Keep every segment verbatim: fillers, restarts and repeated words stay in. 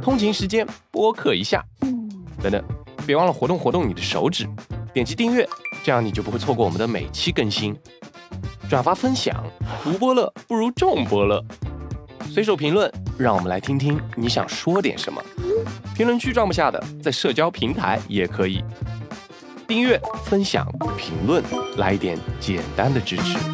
通勤时间播客一下。等等，别忘了活动活动你的手指，点击订阅，这样你就不会错过我们的每期更新。转发分享，独播乐不如众播乐。随手评论，让我们来听听你想说点什么。评论区装不下的，在社交平台也可以。订阅、分享、评论，来一点简单的支持。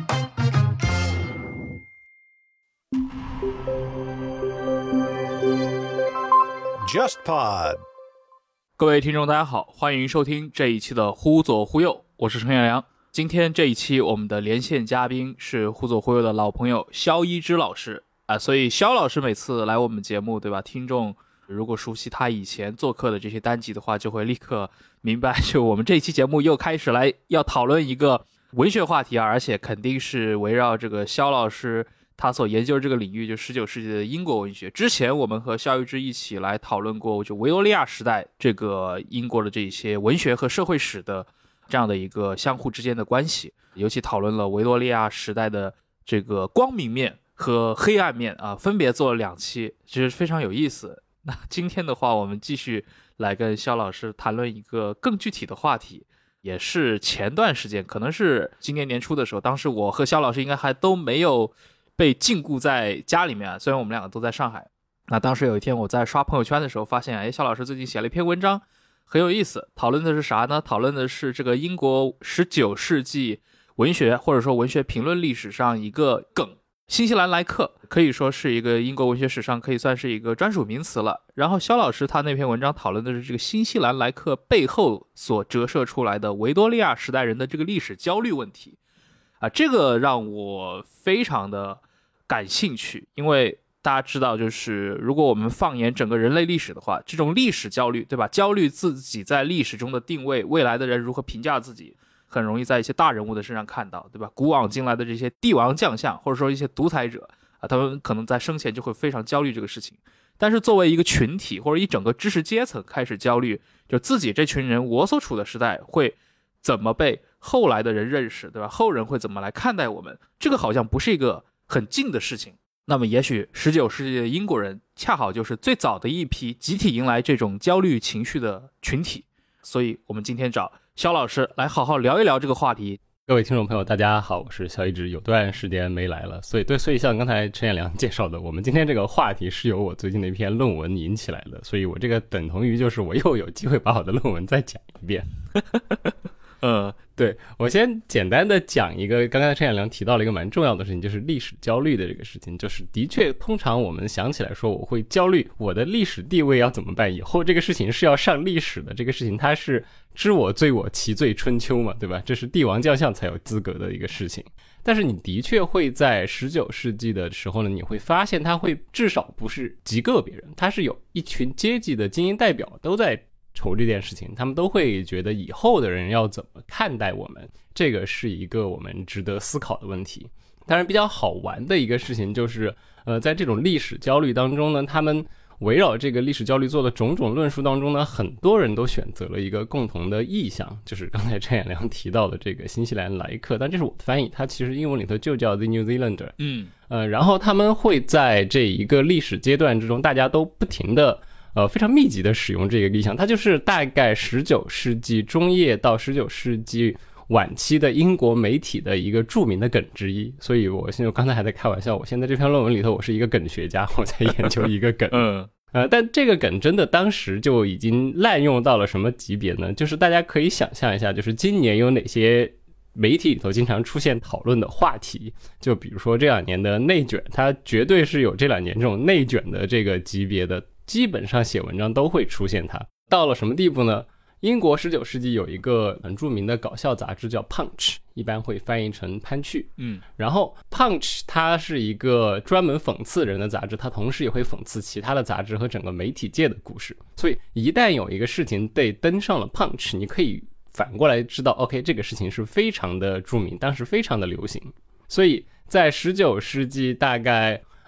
JustPod， 各位听众大家好，欢迎收听这一期的忽左忽右，我是陈彦良。今天这一期我们的连线嘉宾是忽左忽右的老朋友肖一之老师啊，所以肖老师每次来我们节目，对吧？听众如果熟悉他以前做客的这些单集的话，就会立刻明白，就我们这一期节目又开始来要讨论一个文学话题啊，而且肯定是围绕这个肖老师他所研究这个领域，就十九世纪的英国文学。之前我们和肖一之一起来讨论过，就维多利亚时代这个英国的这些文学和社会史的这样的一个相互之间的关系，尤其讨论了维多利亚时代的这个光明面和黑暗面啊，分别做了两期，其实非常有意思。那今天的话，我们继续来跟肖老师谈论一个更具体的话题，也是前段时间，可能是今年年初的时候，当时我和肖老师应该还都没有被禁锢在家里面，虽然我们两个都在上海。那当时有一天我在刷朋友圈的时候发现，哎，肖老师最近写了一篇文章，很有意思。讨论的是啥呢？讨论的是这个英国十九世纪文学或者说文学评论历史上一个梗，新西兰来客，可以说是一个英国文学史上可以算是一个专属名词了。然后肖老师他那篇文章讨论的是这个新西兰来客背后所折射出来的维多利亚时代人的这个历史焦虑问题啊，这个让我非常的感兴趣。因为大家知道，就是如果我们放眼整个人类历史的话，这种历史焦虑，对吧？焦虑自己在历史中的定位，未来的人如何评价自己，很容易在一些大人物的身上看到，对吧？古往今来的这些帝王将相，或者说一些独裁者啊，他们可能在生前就会非常焦虑这个事情。但是作为一个群体或者一整个知识阶层开始焦虑，就自己这群人，我所处的时代会怎么被后来的人认识，对吧？后人会怎么来看待我们？这个好像不是一个很近的事情。那么也许十九世纪的英国人恰好就是最早的一批集体迎来这种焦虑情绪的群体。所以我们今天找肖老师来好好聊一聊这个话题。 各位听众朋友大家好，我是肖一之，有段时间没来了，所以对，所以像刚才陈彦良介绍的，我们今天这个话题是由我最近的一篇论文引起来的，所以我这个等同于就是我又有机会把我的论文再讲一遍。呃，对，我先简单的讲一个，刚刚陈彦良提到了一个蛮重要的事情，就是历史焦虑的这个事情。就是的确通常我们想起来说我会焦虑我的历史地位要怎么办，以后这个事情是要上历史的，这个事情它是知我罪我其罪春秋嘛，对吧？这是帝王将相才有资格的一个事情。但是你的确会在十九世纪的时候呢，你会发现它会至少不是极个别人，它是有一群阶级的精英代表都在愁这件事情，他们都会觉得以后的人要怎么看待我们，这个是一个我们值得思考的问题。当然比较好玩的一个事情就是呃，在这种历史焦虑当中呢，他们围绕这个历史焦虑做的种种论述当中呢，很多人都选择了一个共同的意象，就是刚才陈彦良提到的这个新西兰来客，但这是我的翻译，它其实英文里头就叫 The New Zealander。 嗯，呃，然后他们会在这一个历史阶段之中，大家都不停的呃，非常密集的使用这个意象，它就是大概十九世纪中叶到十九世纪晚期的英国媒体的一个著名的梗之一。所以我现在刚才还在开玩笑，我现在这篇论文里头我是一个梗学家，我在研究一个梗。嗯，呃，但这个梗真的当时就已经滥用到了什么级别呢？就是大家可以想象一下，就是今年有哪些媒体里头经常出现讨论的话题，就比如说这两年的内卷，它绝对是有这两年这种内卷的这个级别的，基本上写文章都会出现它。到了什么地步呢？英国十九世纪有一个很著名的搞笑杂志叫 Punch， 一般会翻译成潘趣。嗯，然后 Punch 它是一个专门讽刺人的杂志，它同时也会讽刺其他的杂志和整个媒体界的故事。所以一旦有一个事情被登上了 Punch， 你可以反过来知道 OK 这个事情是非常的著名，当时非常的流行。所以在十九世纪大概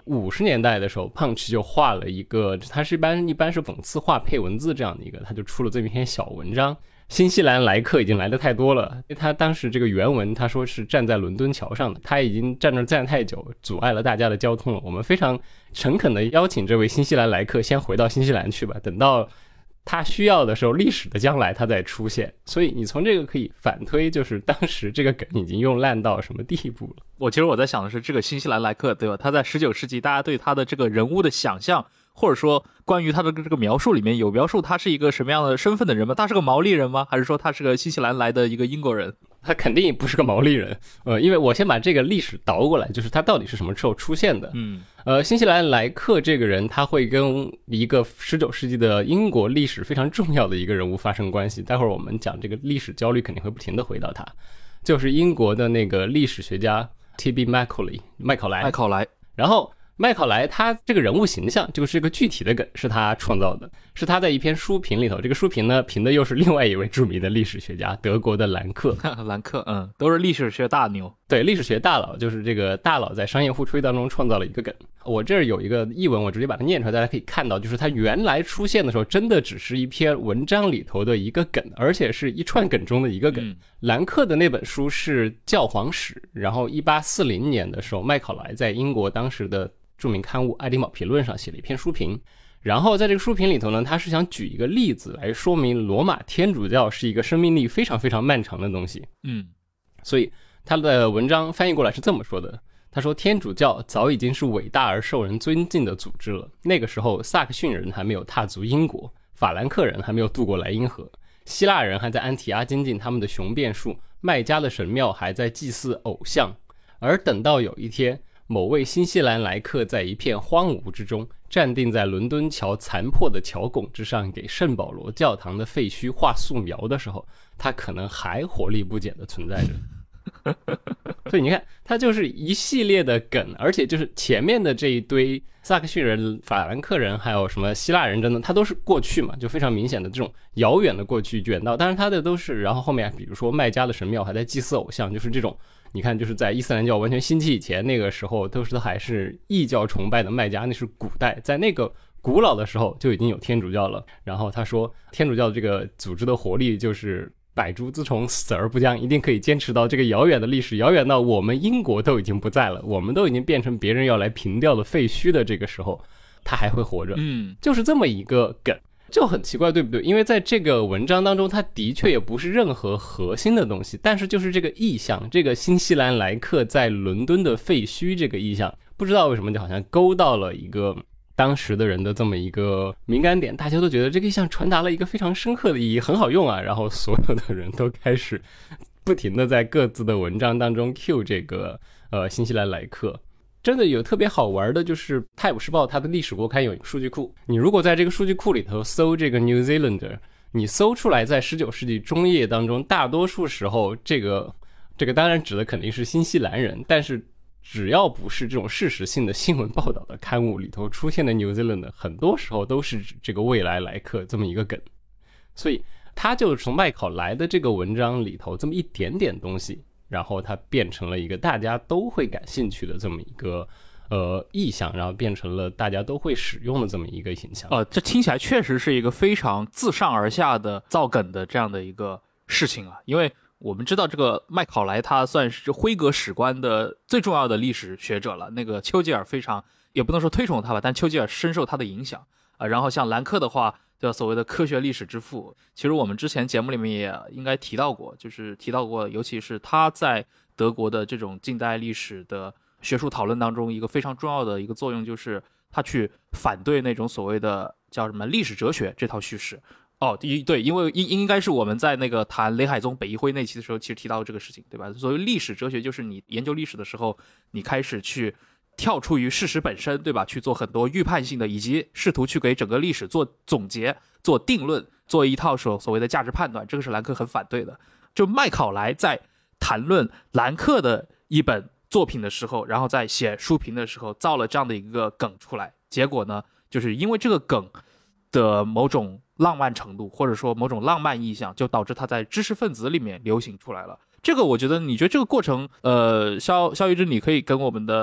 五十年代的时候 Punch 就画了一个，它是一般一般是讽刺画配文字这样的一个，他就出了这么一篇小文章。新西兰来客已经来得太多了，他当时这个原文他说是站在伦敦桥上的，他已经站那儿站太久，阻碍了大家的交通了，我们非常诚恳的邀请这位新西兰来客先回到新西兰去吧，等到他需要的时候，历史的将来他再出现。所以你从这个可以反推，就是当时这个梗已经用烂到什么地步了。 我其实我在想的是，这个新西兰来客，对吧？他在十九世纪，大家对他的这个人物的想象，或者说关于他的这个描述里面有描述他是一个什么样的身份的人吗？他是个毛利人吗？还是说他是个新西兰来的一个英国人？ 他肯定不是个毛利人，呃，因为我先把这个历史倒过来，就是他到底是什么时候出现的。 嗯， 呃，新西兰来客这个人，他会跟一个十九世纪的英国历史非常重要的一个人物发生关系。待会儿我们讲这个历史焦虑，肯定会不停的回到他，就是英国的那个历史学家 T B Macaulay 麦考莱。 麦考莱， 然后麦考莱他这个人物形象就是一个具体的梗，是他创造的，是他在一篇书评里头，这个书评呢评的又是另外一位著名的历史学家，德国的兰克。 兰克，嗯，都是历史学大牛。 对，历史学大佬，就是这个大佬在商业互吹当中创造了一个梗。我这儿有一个译文，我直接把它念出来，大家可以看到，就是它原来出现的时候真的只是一篇文章里头的一个梗，而且是一串梗中的一个梗。嗯、兰克的那本书是教皇史，然后一八四零年的时候，麦考莱在英国当时的著名刊物《爱丁堡评论》上写了一篇书评，然后在这个书评里头呢，他是想举一个例子来说明罗马天主教是一个生命力非常非常漫长的东西。 嗯， 所以他的文章翻译过来是这么说的，他说天主教早已经是伟大而受人尊敬的组织了，那个时候萨克逊人还没有踏足英国，法兰克人还没有渡过莱茵河，希腊人还在安提阿精进他们的雄辩术，麦加的神庙还在祭祀偶像，而等到有一天某位新西兰来客在一片荒芜之中站定在伦敦桥残破的桥拱之上，给圣保罗教堂的废墟画素描的时候，他可能还活力不减地存在着。所以你看，它就是一系列的梗，而且就是前面的这一堆萨克逊人、法兰克人还有什么希腊人等等，它都是过去嘛，就非常明显的这种遥远的过去卷到，当然它的都是，然后后面比如说麦加的神庙还在祭祀偶像，就是这种你看，就是在伊斯兰教完全兴起以前，那个时候都是还是异教崇拜的麦加，那是古代，在那个古老的时候就已经有天主教了。然后他说，天主教这个组织的活力就是百株之虫，死而不僵，一定可以坚持到这个遥远的历史，遥远到我们英国都已经不在了，我们都已经变成别人要来平掉的废墟的这个时候，他还会活着。 嗯， 就是这么一个梗。就很奇怪，对不对？因为在这个文章当中，它的确也不是任何核心的东西，但是就是这个意象，这个新西兰来客在伦敦的废墟这个意象，不知道为什么就好像勾到了一个当时的人的这么一个敏感点，大家都觉得这个意象传达了一个非常深刻的意义，很好用啊，然后所有的人都开始不停的在各自的文章当中 cue 这个呃新西兰来客。真的有特别好玩的，就是《泰晤士报》它的历史国刊有一个数据库，你如果在这个数据库里头搜这个 New Zealander， 你搜出来在十九世纪中叶当中，大多数时候这个这个当然指的肯定是新西兰人，但是只要不是这种事实性的新闻报道的刊物里头出现的 New Zealander， 很多时候都是指这个未来来客这么一个梗。所以他就从麦考莱的这个文章里头这么一点点东西，然后它变成了一个大家都会感兴趣的这么一个呃意象，然后变成了大家都会使用的这么一个形象。 呃，这听起来确实是一个非常自上而下的造梗的这样的一个事情啊。因为我们知道这个麦考莱他算是辉格史观的最重要的历史学者了，那个丘吉尔非常也不能说推崇他吧，但丘吉尔深受他的影响啊、呃。然后像兰克的话，叫所谓的科学历史之父，其实我们之前节目里面也应该提到过，就是提到过，尤其是他在德国的这种近代历史的学术讨论当中，一个非常重要的一个作用就是他去反对那种所谓的叫什么历史哲学这套叙事。哦，对，因为应应该是我们在那个谈雷海宗北一辉那期的时候，其实提到这个事情，对吧？所谓历史哲学，就是你研究历史的时候，你开始去跳出于事实本身，对吧？去做很多预判性的，以及试图去给整个历史做总结、做定论、做一套所所谓的价值判断，这个是兰克很反对的。就麦考莱在谈论兰克的一本作品的时候，然后在写书评的时候，造了这样的一个梗出来。结果呢，就是因为这个梗的某种浪漫程度，或者说某种浪漫意象，就导致他在知识分子里面流行出来了。这个我觉得，你觉得这个过程，呃，肖肖一之，你可以跟我们的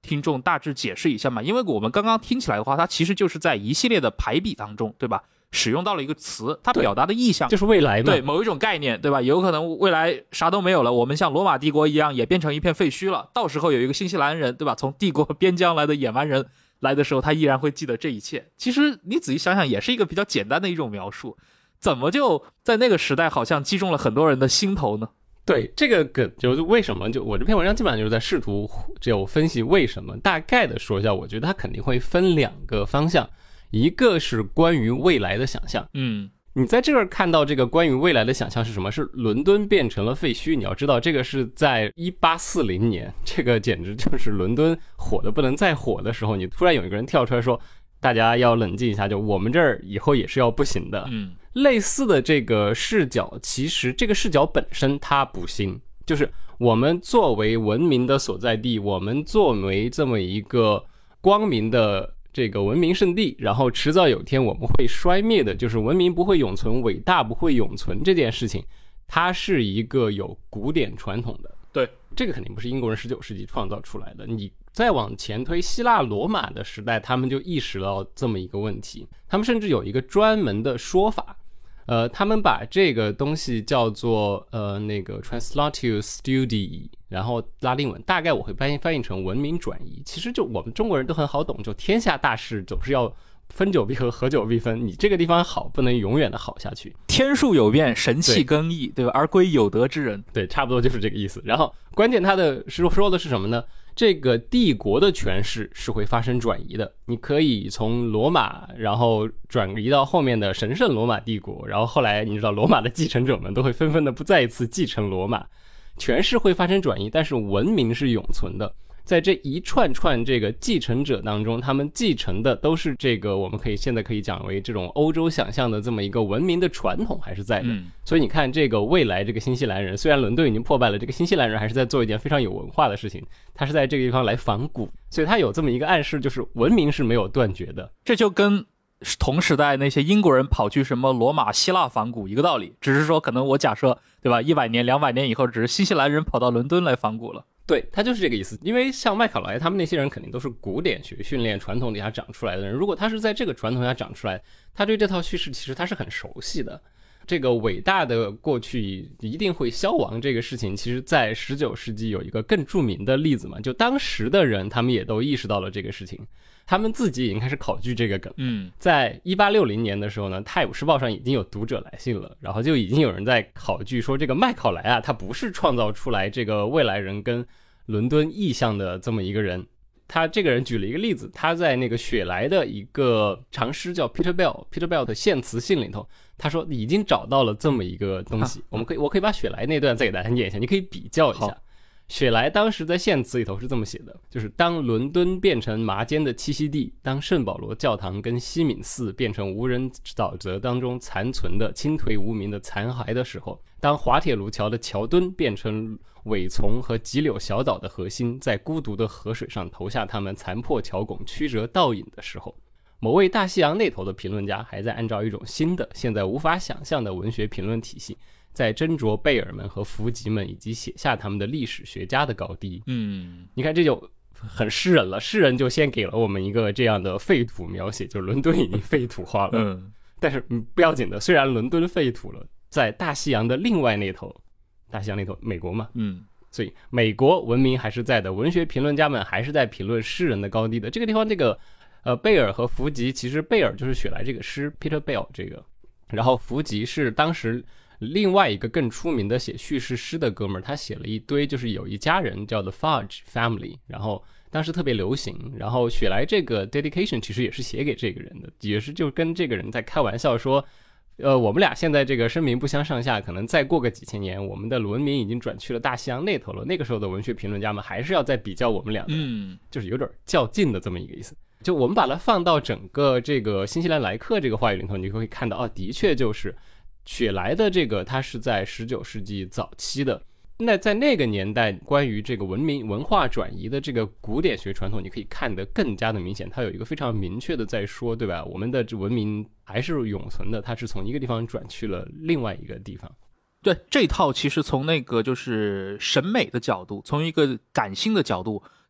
听众大致解释一下嘛？因为我们刚刚听起来的话，它其实就是在一系列的排比当中，对吧？使用到了一个词，它表达的意象就是未来嘛， 对某一种概念，对吧？有可能未来啥都没有了，我们像罗马帝国一样也变成一片废墟了。到时候有一个新西兰人，对吧？从帝国边疆来的野蛮人来的时候，他依然会记得这一切。其实你仔细想想，也是一个比较简单的一种描述，怎么就在那个时代好像击中了很多人的心头呢？ 对，这个梗就是为什么，就我这篇文章基本上就是在试图就分析为什么，大概的说一下，我觉得它肯定会分两个方向。一个是关于未来的想象， 嗯， 你在这儿看到这个关于未来的想象是什么？是伦敦变成了废墟。你要知道，这个是在一八四零年，这个简直就是伦敦火的不能再火的时候，你突然有一个人跳出来说，大家要冷静一下，就我们这儿以后也是要不行的。 嗯， 类似的这个视角，其实这个视角本身它不新，就是我们作为文明的所在地，我们作为这么一个光明的这个文明圣地，然后迟早有一天我们会衰灭的，就是文明不会永存，伟大不会永存这件事情，它是一个有古典传统的。 对， 这个肯定不是英国人十九世纪创造出来的。你再往前推，希腊罗马的时代，他们就意识到这么一个问题，他们甚至有一个专门的说法，呃，他们把这个东西叫做呃那个 translatio studii， 然后拉丁文大概我会翻译翻译成文明转移。其实就我们中国人都很好懂，就天下大事总是要分久必合，合久必分。你这个地方好，不能永远的好下去。 天数有变，神器更易， 对, 对吧？而归有德之人。 对，差不多就是这个意思。然后关键他的是说的是什么呢？这个帝国的权势是会发生转移的，你可以从罗马然后转移到后面的神圣罗马帝国，然后后来你知道罗马的继承者们都会纷纷的不再一次继承罗马，权势会发生转移，但是文明是永存的。在这一串串这个继承者当中，他们继承的都是这个我们可以现在可以讲为这种欧洲想象的这么一个文明的传统还是在的、嗯、所以你看这个未来这个新西兰人，虽然伦敦已经破败了，这个新西兰人还是在做一件非常有文化的事情，他是在这个地方来仿古，所以他有这么一个暗示，就是文明是没有断绝的。 这就跟同时代那些英国人跑去什么罗马希腊仿古一个道理，只是说可能我假设对吧，一百年两百年以后，只是新西兰人跑到伦敦来仿古了。 对，他就是这个意思。因为像麦考莱他们那些人肯定都是古典学训练传统底下长出来的人，如果他是在这个传统下长出来，他对这套叙事其实他是很熟悉的。这个伟大的过去一定会消亡这个事情，其实在十九世纪有一个更著名的例子嘛，就当时的人他们也都意识到了这个事情，他们自己已经开始考据这个梗。 嗯， 在一八六零年的时候呢，《泰晤士报》上已经有读者来信了，然后就已经有人在考据说，这个麦考莱啊，他不是创造出来这个未来人跟伦敦意象的这么一个人。他这个人举了一个例子，他在那个雪莱的一个长诗叫 Peter Bell Peter Bell 的献词信里头，他说已经找到了这么一个东西。我们可以我可以把雪莱那段再给大家念一下，你可以比较一下。雪莱当时在献词里头是这么写的，就是当伦敦变成麻间的栖息地，当圣保罗教堂跟西敏寺变成无人沼泽当中残存的倾颓无名的残骸的时候，当滑铁卢桥的桥墩变成苇丛和棘柳小岛的核心，在孤独的河水上投下他们残破桥拱曲折倒影的时候，某位大西洋那头的评论家还在按照一种新的现在无法想象的文学评论体系，在斟酌贝尔们和福吉们以及写下他们的历史学家的高低。 嗯， 你看这就很诗人了，诗人就先给了我们一个这样的废土描写，就是伦敦已经废土化了。 嗯， 但是不要紧的，虽然伦敦废土了，在大西洋的另外那头，大西洋那头美国嘛， 嗯， 所以美国文明还是在的，文学评论家们还是在评论诗人的高低的。这个地方这个呃贝尔和福吉，其实贝尔就是雪莱这个诗 Peter Bell 这个，然后福吉是当时另外一个更出名的写叙事诗的哥们儿，他写了一堆，就是有一家人叫 The Fudge Family， 然后当时特别流行，然后雪莱这个 dedication 其实也是写给这个人的，也是就跟这个人在开玩笑说，呃，我们俩现在这个声名不相上下，可能再过个几千年，我们的文明已经转去了大西洋那头了，那个时候的文学评论家们还是要再比较我们俩的， 嗯，就是有点较劲的这么一个意思。就我们把它放到整个这个新西兰来客这个话语里头，你就会看到，哦，的确就是雪莱的这个，它是在十九世纪早期的。那在那个年代，关于这个文明文化转移的这个古典学传统，你可以看得更加的明显。它有一个非常明确的在说，对吧？我们的文明还是永存的，它是从一个地方转去了另外一个地方。 对，这套其实从那个就是审美的角度，从一个感性的角度，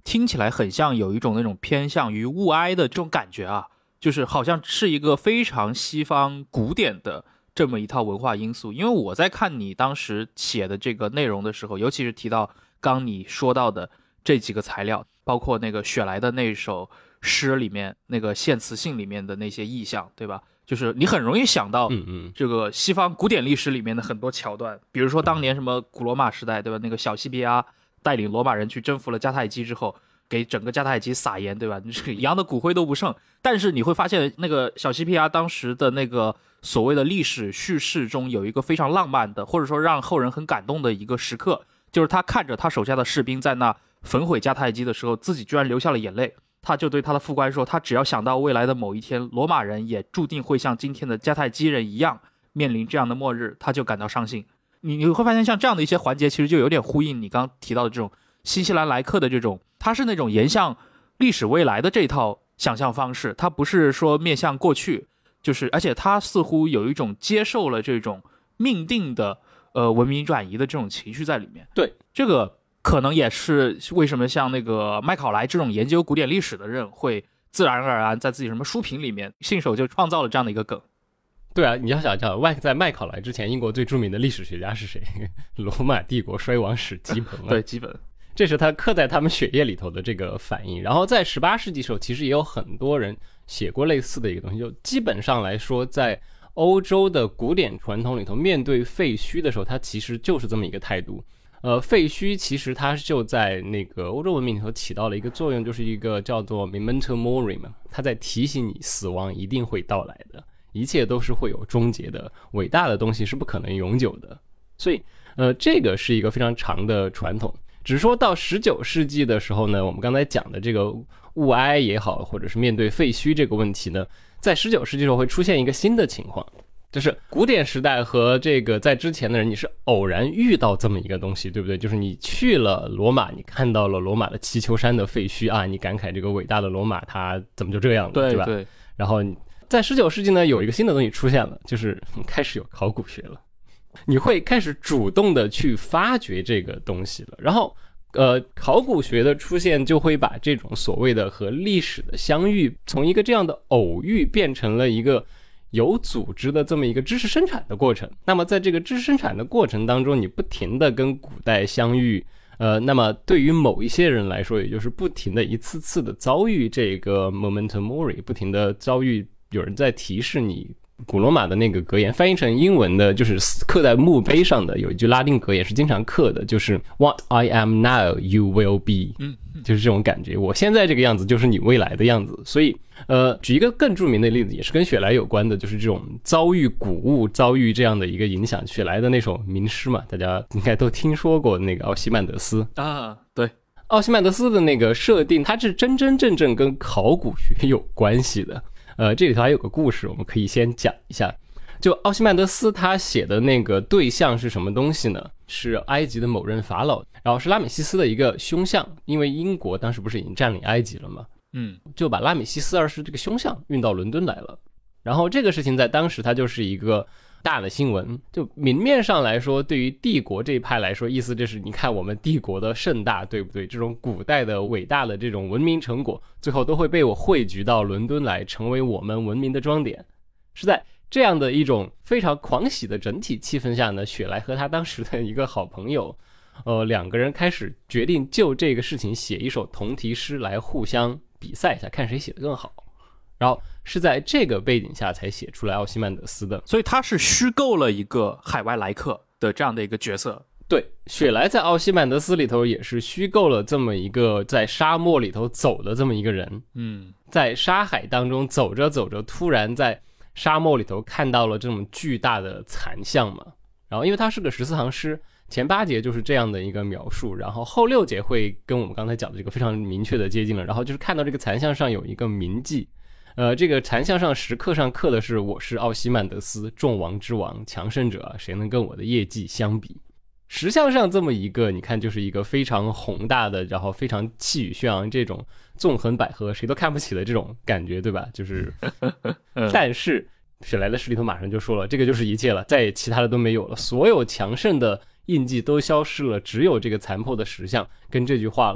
听起来很像有一种那种偏向于物哀的这种感觉啊，就是好像是一个非常西方古典的这么一套文化因素。因为我在看你当时写的这个内容的时候，尤其是提到刚你说到的这几个材料，包括那个雪莱的那首诗里面那个献词信里面的那些意象，对吧？就是你很容易想到这个西方古典历史里面的很多桥段，比如说当年什么古罗马时代，对吧？那个小西庇阿带领罗马人去征服了迦太基之后，给整个迦太基撒盐，对吧？羊的骨灰都不剩。但是你会发现，那个小西庇阿当时的那个所谓的历史叙事中，有一个非常浪漫的，或者说让后人很感动的一个时刻，就是他看着他手下的士兵在那焚毁迦太基的时候，自己居然流下了眼泪。他就对他的副官说，他只要想到未来的某一天，罗马人也注定会像今天的迦太基人一样面临这样的末日，他就感到伤心。你你会发现，像这样的一些环节，其实就有点呼应你刚刚提到的这种新西兰来客的这种，他是那种沿向历史未来的这套想象方式，他不是说面向过去，就是而且他似乎有一种接受了这种命定的呃文明转移的这种情绪在里面。 对， 这个可能也是为什么像那个麦考莱这种研究古典历史的人会自然而然在自己什么书评里面信手就创造了这样的一个梗。 对啊，你要想想，麦在麦考莱之前，英国最著名的历史学家是谁？罗马帝国衰亡史基本啊。 对，基本。 这是他刻在他们血液里头的这个反应。然后在十八世纪时候，其实也有很多人写过类似的一个东西，就基本上来说，在欧洲的古典传统里头，面对废墟的时候，它其实就是这么一个态度。呃，废墟其实它就在那个欧洲文明里头起到了一个作用，就是一个叫做 memento mori 嘛，它在提醒你死亡一定会到来的，一切都是会有终结的，伟大的东西是不可能永久的。所以呃，这个是一个非常长的传统。只是说到十九世纪的时候呢，我们刚才讲的这个物哀也好，或者是面对废墟这个问题呢，在十九世纪时候会出现一个新的情况，就是古典时代和这个在之前的人，你是偶然遇到这么一个东西，对不对？就是你去了罗马，你看到了罗马的祈求山的废墟啊，你感慨这个伟大的罗马它怎么就这样了， 对, 对吧？对。然后在十九世纪呢，有一个新的东西出现了，就是开始有考古学了。你会开始主动的去发掘这个东西了，然后呃，考古学的出现就会把这种所谓的和历史的相遇，从一个这样的偶遇变成了一个有组织的这么一个知识生产的过程。那么在这个知识生产的过程当中，你不停的跟古代相遇，呃，那么对于某一些人来说，也就是不停的一次次的遭遇这个 memento mori， 不停的遭遇有人在提示你。古罗马的那个格言翻译成英文的，就是刻在墓碑上的有一句拉丁格言是经常刻的，就是 What I am now, you will be， 嗯， 就是这种感觉，我现在这个样子就是你未来的样子。所以呃，举一个更著名的例子，也是跟雪莱有关的，就是这种遭遇古物遭遇这样的一个影响。雪莱的那首名诗嘛，大家应该都听说过，那个奥西曼德斯啊，对， 奥西曼德斯的那个设定，它是真真正正跟考古学有关系的。呃，这里头还有个故事，我们可以先讲一下。就奥西曼德斯他写的那个对象是什么东西呢？是埃及的某任法老，然后是拉美西斯的一个凶相，因为英国当时不是已经占领埃及了吗？ 嗯， 就把拉美西斯二世这个凶相运到伦敦来了。然后这个事情在当时它就是一个大的新闻，就明面上来说，对于帝国这一派来说，意思就是你看我们帝国的盛大，对不对？这种古代的伟大的这种文明成果，最后都会被我汇聚到伦敦来，成为我们文明的装点。是在这样的一种非常狂喜的整体气氛下呢，雪莱和他当时的一个好朋友，呃，两个人开始决定就这个事情写一首同题诗来互相比赛一下，看谁写得更好。然后是在这个背景下才写出来奥西曼德斯的， 所以他是虚构了一个海外来客的这样的一个角色。 对，雪莱在奥西曼德斯里头也是虚构了这么一个在沙漠里头走的这么一个人， 嗯， 在沙海当中走着走着，突然在沙漠里头看到了这种巨大的残像嘛。然后因为他是个十四行诗，前八节就是这样的一个描述，然后后六节会跟我们刚才讲的这个非常明确的接近了。然后就是看到这个残像上有一个铭记，呃，这个残像上石刻上刻的是我是奥西曼德斯，众王之王，强盛者，谁能跟我的业绩相比？石像上这么一个，你看就是一个非常宏大的，然后非常气宇轩昂，这种纵横捭阖，谁都看不起的这种感觉，对吧？就是，但是雪莱的诗里头马上就说了，这个就是一切了，再也其他的都没有了，所有强盛的印记都消失了，只有这个残破的石像跟这句话了。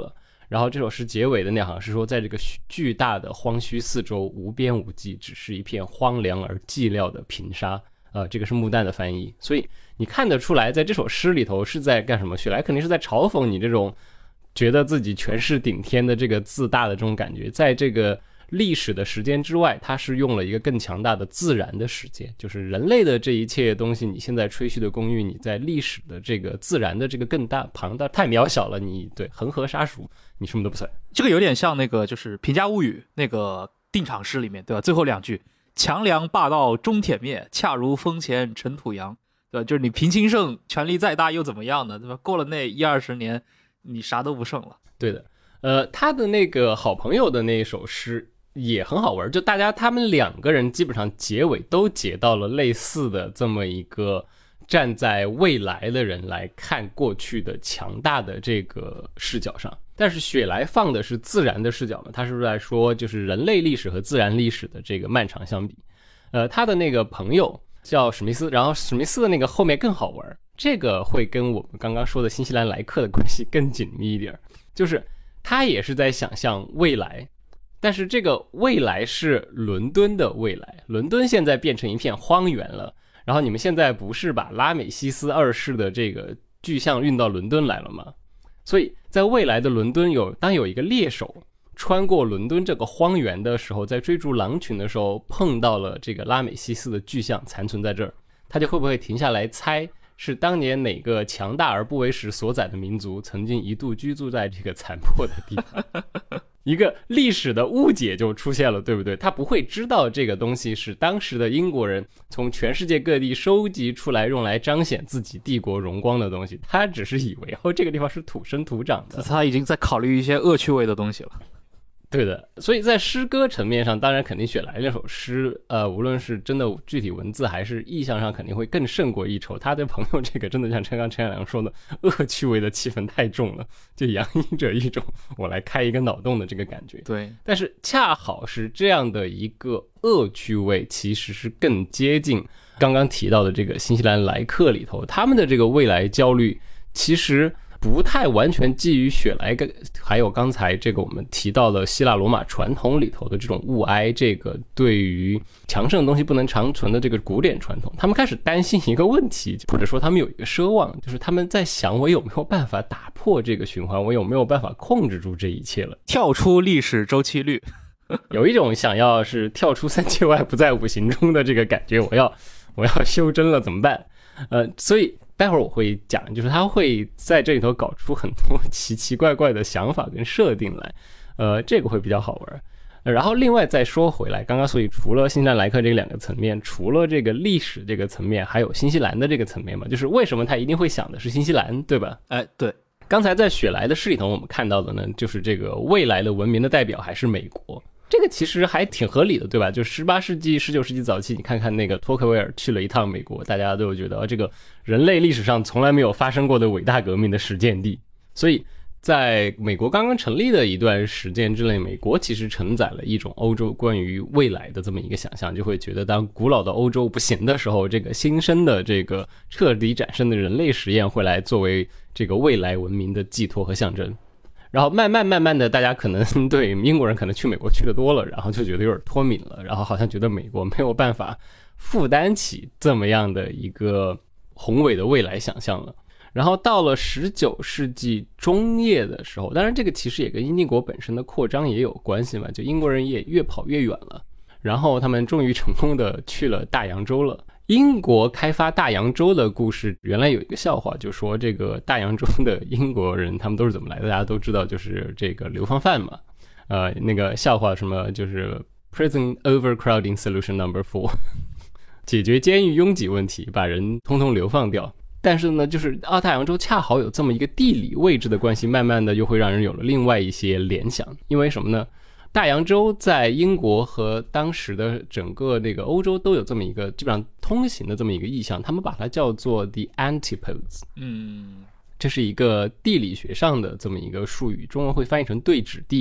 然后这首诗结尾的那行是说，在这个巨大的荒墟四周，无边无际，只是一片荒凉而寂寥的平沙。呃，这个是木旦的翻译，所以你看得出来，在这首诗里头是在干什么？雪莱肯定是在嘲讽你这种觉得自己权势顶天的这个自大的这种感觉，在这个历史的时间之外，它是用了一个更强大的自然的时间，就是人类的这一切东西，你现在吹嘘的功誉，你在历史的这个自然的这个更大庞大，太渺小了，你对恒河沙数，你什么都不算。 这个有点像那个就是《平家物语》那个定场诗里面，对吧？最后两句。强梁霸道终殄灭，恰如风前尘土扬，对吧？就是你平清盛权力再大又怎么样呢？对吧？过了那一二十年，你啥都不剩了。 对的，呃，他的那个好朋友的那首诗也很好玩，就大家他们两个人基本上结尾都结到了类似的这么一个站在未来的人来看过去的强大的这个视角上。但是雪莱放的是自然的视角嘛，他是不是在说就是人类历史和自然历史的这个漫长相比？呃，他的那个朋友叫史密斯，然后史密斯的那个后面更好玩，这个会跟我们刚刚说的新西兰来客的关系更紧密一点，就是他也是在想象未来，但是这个未来是伦敦的未来，伦敦现在变成一片荒原了，然后你们现在不是把拉美西斯二世的这个巨像运到伦敦来了吗？所以在未来的伦敦有，当有一个猎手穿过伦敦这个荒原的时候，在追逐狼群的时候碰到了这个拉美西斯的巨像残存在这儿，他就会不会停下来猜是当年哪个强大而不为史所载的民族曾经一度居住在这个残破的地方？一个历史的误解就出现了，对不对？他不会知道这个东西是当时的英国人从全世界各地收集出来用来彰显自己帝国荣光的东西，他只是以为哦这个地方是土生土长的， 他已经在考虑一些恶趣味的东西了。 对的，所以在诗歌层面上，当然肯定雪莱那首诗，呃，无论是真的具体文字还是意象上，肯定会更胜过一筹。他对朋友这个真的像陈刚陈亚良说的，恶趣味的气氛太重了，就洋溢着一种我来开一个脑洞的这个感觉。 对， 但是恰好是这样的一个恶趣味，其实是更接近刚刚提到的这个新西兰来客里头，他们的这个未来焦虑，其实不太完全基于雪莱跟还有刚才这个我们提到的希腊罗马传统里头的这种物哀，这个对于强盛的东西不能长存的这个古典传统，他们开始担心一个问题，或者说他们有一个奢望，就是他们在想我有没有办法打破这个循环，我有没有办法控制住这一切了， 跳出历史周期率。 有一种想要是跳出三界外不在五行中的这个感觉，我要我要修真了怎么办？呃，所以待会儿我会讲，就是他会在这里头搞出很多奇奇怪怪的想法跟设定来，呃，这个会比较好玩。呃、然后另外再说回来，刚刚所以除了新西兰来客这两个层面，除了这个历史这个层面，还有新西兰的这个层面嘛，就是为什么他一定会想的是新西兰，对吧？ 哎，对。 刚才在雪莱的诗里头我们看到的呢，就是这个未来的文明的代表还是美国。这个其实还挺合理的，对吧？就十八世纪十九世纪早期，你看看那个托克维尔去了一趟美国，大家都有觉得、哦、这个人类历史上从来没有发生过的伟大革命的实践地。所以在美国刚刚成立的一段时间之内，美国其实承载了一种欧洲关于未来的这么一个想象，就会觉得当古老的欧洲不行的时候，这个新生的这个彻底展生的人类实验会来作为这个未来文明的寄托和象征。然后慢慢慢慢的，大家可能对英国人可能去美国去的多了，然后就觉得有点脱敏了，然后好像觉得美国没有办法负担起这么样的一个宏伟的未来想象了。然后到了十九世纪中叶的时候，当然这个其实也跟英国本身的扩张也有关系嘛，就英国人也越跑越远了，然后他们终于成功的去了大洋洲了。英国开发大洋洲的故事，原来有一个笑话，就说这个大洋洲的英国人他们都是怎么来的，大家都知道，就是这个流放犯嘛。呃，那个笑话什么就是 prison overcrowding solution number four 解决监狱拥挤问题，把人通通流放掉。但是呢，就是啊，大洋洲恰好有这么一个地理位置的关系，慢慢的又会让人有了另外一些联想。因为什么呢？大洋洲在英国和当时的整个那个欧洲都有这么一个基本上通行的这么一个意象，他们把它叫做 the antipodes。 嗯， 这是一个地理学上的这么一个术语，中文会翻译成对指地，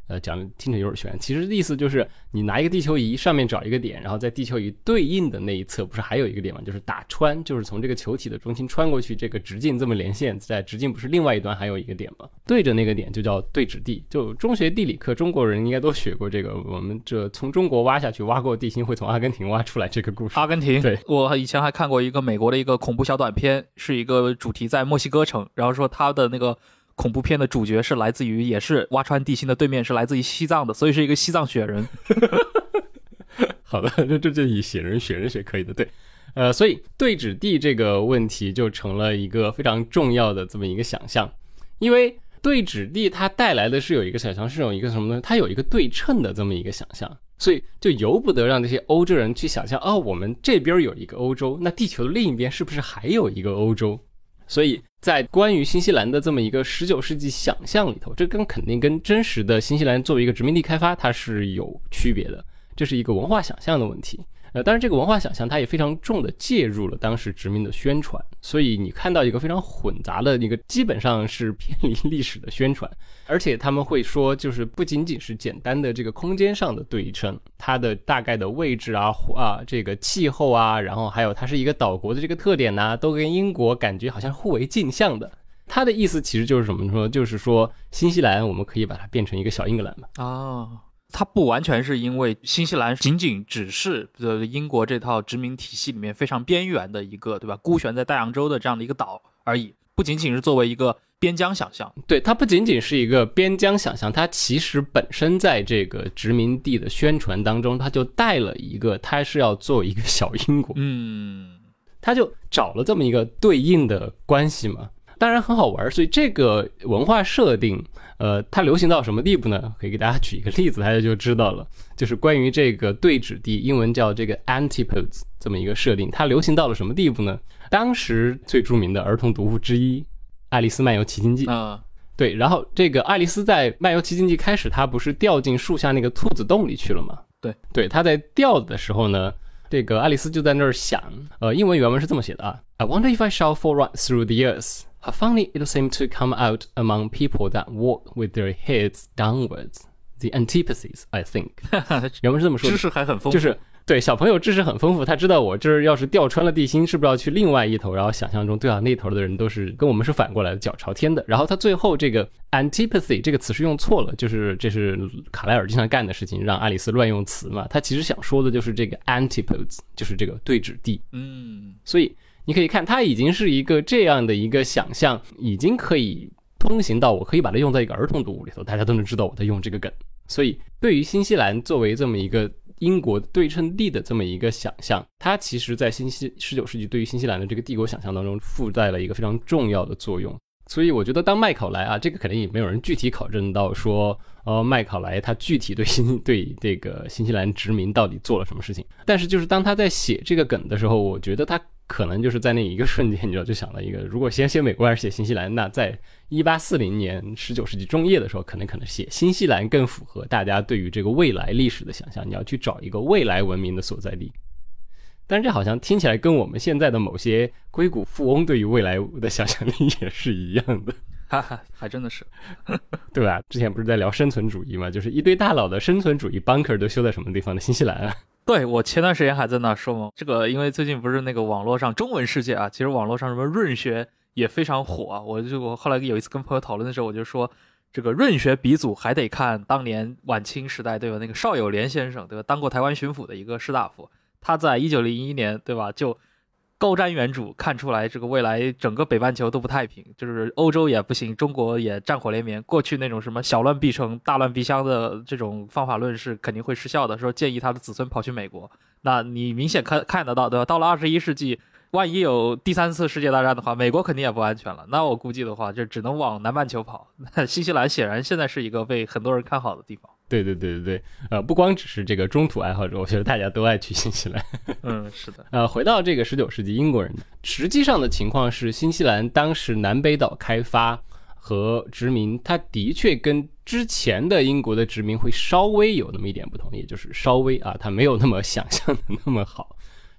呃，讲听着有点悬，其实意思就是你拿一个地球仪，上面找一个点，然后在地球仪对应的那一侧不是还有一个点吗？就是打穿，就是从这个球体的中心穿过去，这个直径这么连线，在直径不是另外一端还有一个点吗？对着那个点就叫对指地。就中学地理课中国人应该都学过这个，我们这从中国挖下去挖过地心会从阿根廷挖出来这个故事。 阿根廷， 对， 我以前还看过一个美国的一个恐怖小短片，是一个主题在墨西哥城，然后说他的那个恐怖片的主角是来自于，也是挖穿地心的对面是来自于西藏的，所以是一个西藏雪人。 好的，这这这以写人雪人学可以的，对，呃，所以对指地这个问题就成了一个非常重要的这么一个想象，因为对指地它带来的是有一个想象，是有一个什么呢？它有一个对称的这么一个想象，所以就由不得让这些欧洲人去想象，哦，我们这边有一个欧洲，那地球的另一边是不是还有一个欧洲？所以在关于新西兰的这么一个十九世纪想象里头，这跟肯定跟真实的新西兰作为一个殖民地开发它是有区别的，这是一个文化想象的问题。呃，当然这个文化想象它也非常重的介入了当时殖民的宣传，所以你看到一个非常混杂的一个基本上是偏离历史的宣传，而且他们会说就是不仅仅是简单的这个空间上的对称，它的大概的位置啊啊这个气候啊，然后还有它是一个岛国的这个特点啊，都跟英国感觉好像互为镜像的。它的意思其实就是什么说，就是说新西兰我们可以把它变成一个小英格兰嘛。 哦，它不完全是因为新西兰仅仅只是英国这套殖民体系里面非常边缘的一个，对吧，孤悬在大洋洲的这样的一个岛而已，不仅仅是作为一个边疆想象。 对，它不仅仅是一个边疆想象，它其实本身在这个殖民地的宣传当中，它就带了一个它是要做一个小英国， 嗯， 它就找了这么一个对应的关系嘛。当然很好玩，所以这个文化设定呃，它流行到什么地步呢？可以给大家举一个例子，大家就知道了。就是关于这个对指地，英文叫这个 antipodes 这么一个设定，它流行到了什么地步呢？当时最著名的儿童读物之一《爱丽丝漫游奇境记》 啊、嗯， 对，然后这个爱丽丝在漫游奇境记开始，她不是掉进树下那个兔子洞里去了吗？ 对， 对，她在掉的时候呢，这个爱丽丝就在那儿想，呃，英文原文是这么写的啊 ：I wonder if I shall fall right through the earth.How funny it'll seem to come out among people that walk with their heads downwards. The antitheses, I think. 原文是这么说的， 知识还很丰富， 就是对小朋友知识很丰富，他知道我这要是掉穿了地心，是不是要去另外一头？然后想象中，对啊，那头的人都是跟我们是反过来的，脚朝天的。然后他最后这个 antipathy 这个词是用错了，就是这是卡莱尔经常干的事情，让爱丽丝乱用词嘛。他其实想说的就是这个 antipodes， 就是这个对指地。 嗯， 所以你可以看，它已经是一个这样的一个想象，已经可以通行到我可以把它用在一个儿童读物里头，大家都能知道我在用这个梗。所以对于新西兰作为这么一个英国对称地的这么一个想象，它其实在新西十九世纪对于新西兰的这个帝国想象当中附带了一个非常重要的作用。所以我觉得当麦考莱啊，这个肯定也没有人具体考证到说呃，麦考莱他具体对新对这个新西兰殖民到底做了什么事情，但是就是当他在写这个梗的时候，我觉得他可能就是在那一个瞬间，你知道，就想了一个，如果先写美国还是写新西兰，那在一八四零年十九世纪中叶的时候，可能可能写新西兰更符合大家对于这个未来历史的想象，你要去找一个未来文明的所在地。但是这好像听起来跟我们现在的某些硅谷富翁对于未来的想象力也是一样的， 哈哈，还真的是， 对吧？之前不是在聊生存主义吗？就是一堆大佬的生存主义 bunker 都修在什么地方呢？新西兰啊。 对，我前段时间还在那说嘛，这个因为最近不是那个网络上中文世界啊，其实网络上什么润学也非常火啊。我就我后来有一次跟朋友讨论的时候，我就说这个润学鼻祖还得看当年晚清时代，对吧？那个邵友莲先生，对吧？当过台湾巡抚的一个士大夫，他在一九零一年，对吧？就高瞻远瞩，看出来这个未来整个北半球都不太平，就是欧洲也不行，中国也战火连绵。过去那种什么小乱必成大乱必相的这种方法论是肯定会失效的，说建议他的子孙跑去美国。那你明显看看得到，对吧？到了二十一世纪，万一有第三次世界大战的话，美国肯定也不安全了。那我估计的话，就只能往南半球跑。新西兰显然现在是一个被很多人看好的地方。 对对对对对，呃，不光只是这个中土爱好者，我觉得大家都爱去新西兰。 嗯，是的。 呃，回到这个十九世纪英国人，实际上的情况是，新西兰当时南北岛开发和殖民，它的确跟之前的英国的殖民会稍微有那么一点不同，也就是稍微啊，它没有那么想象的那么好。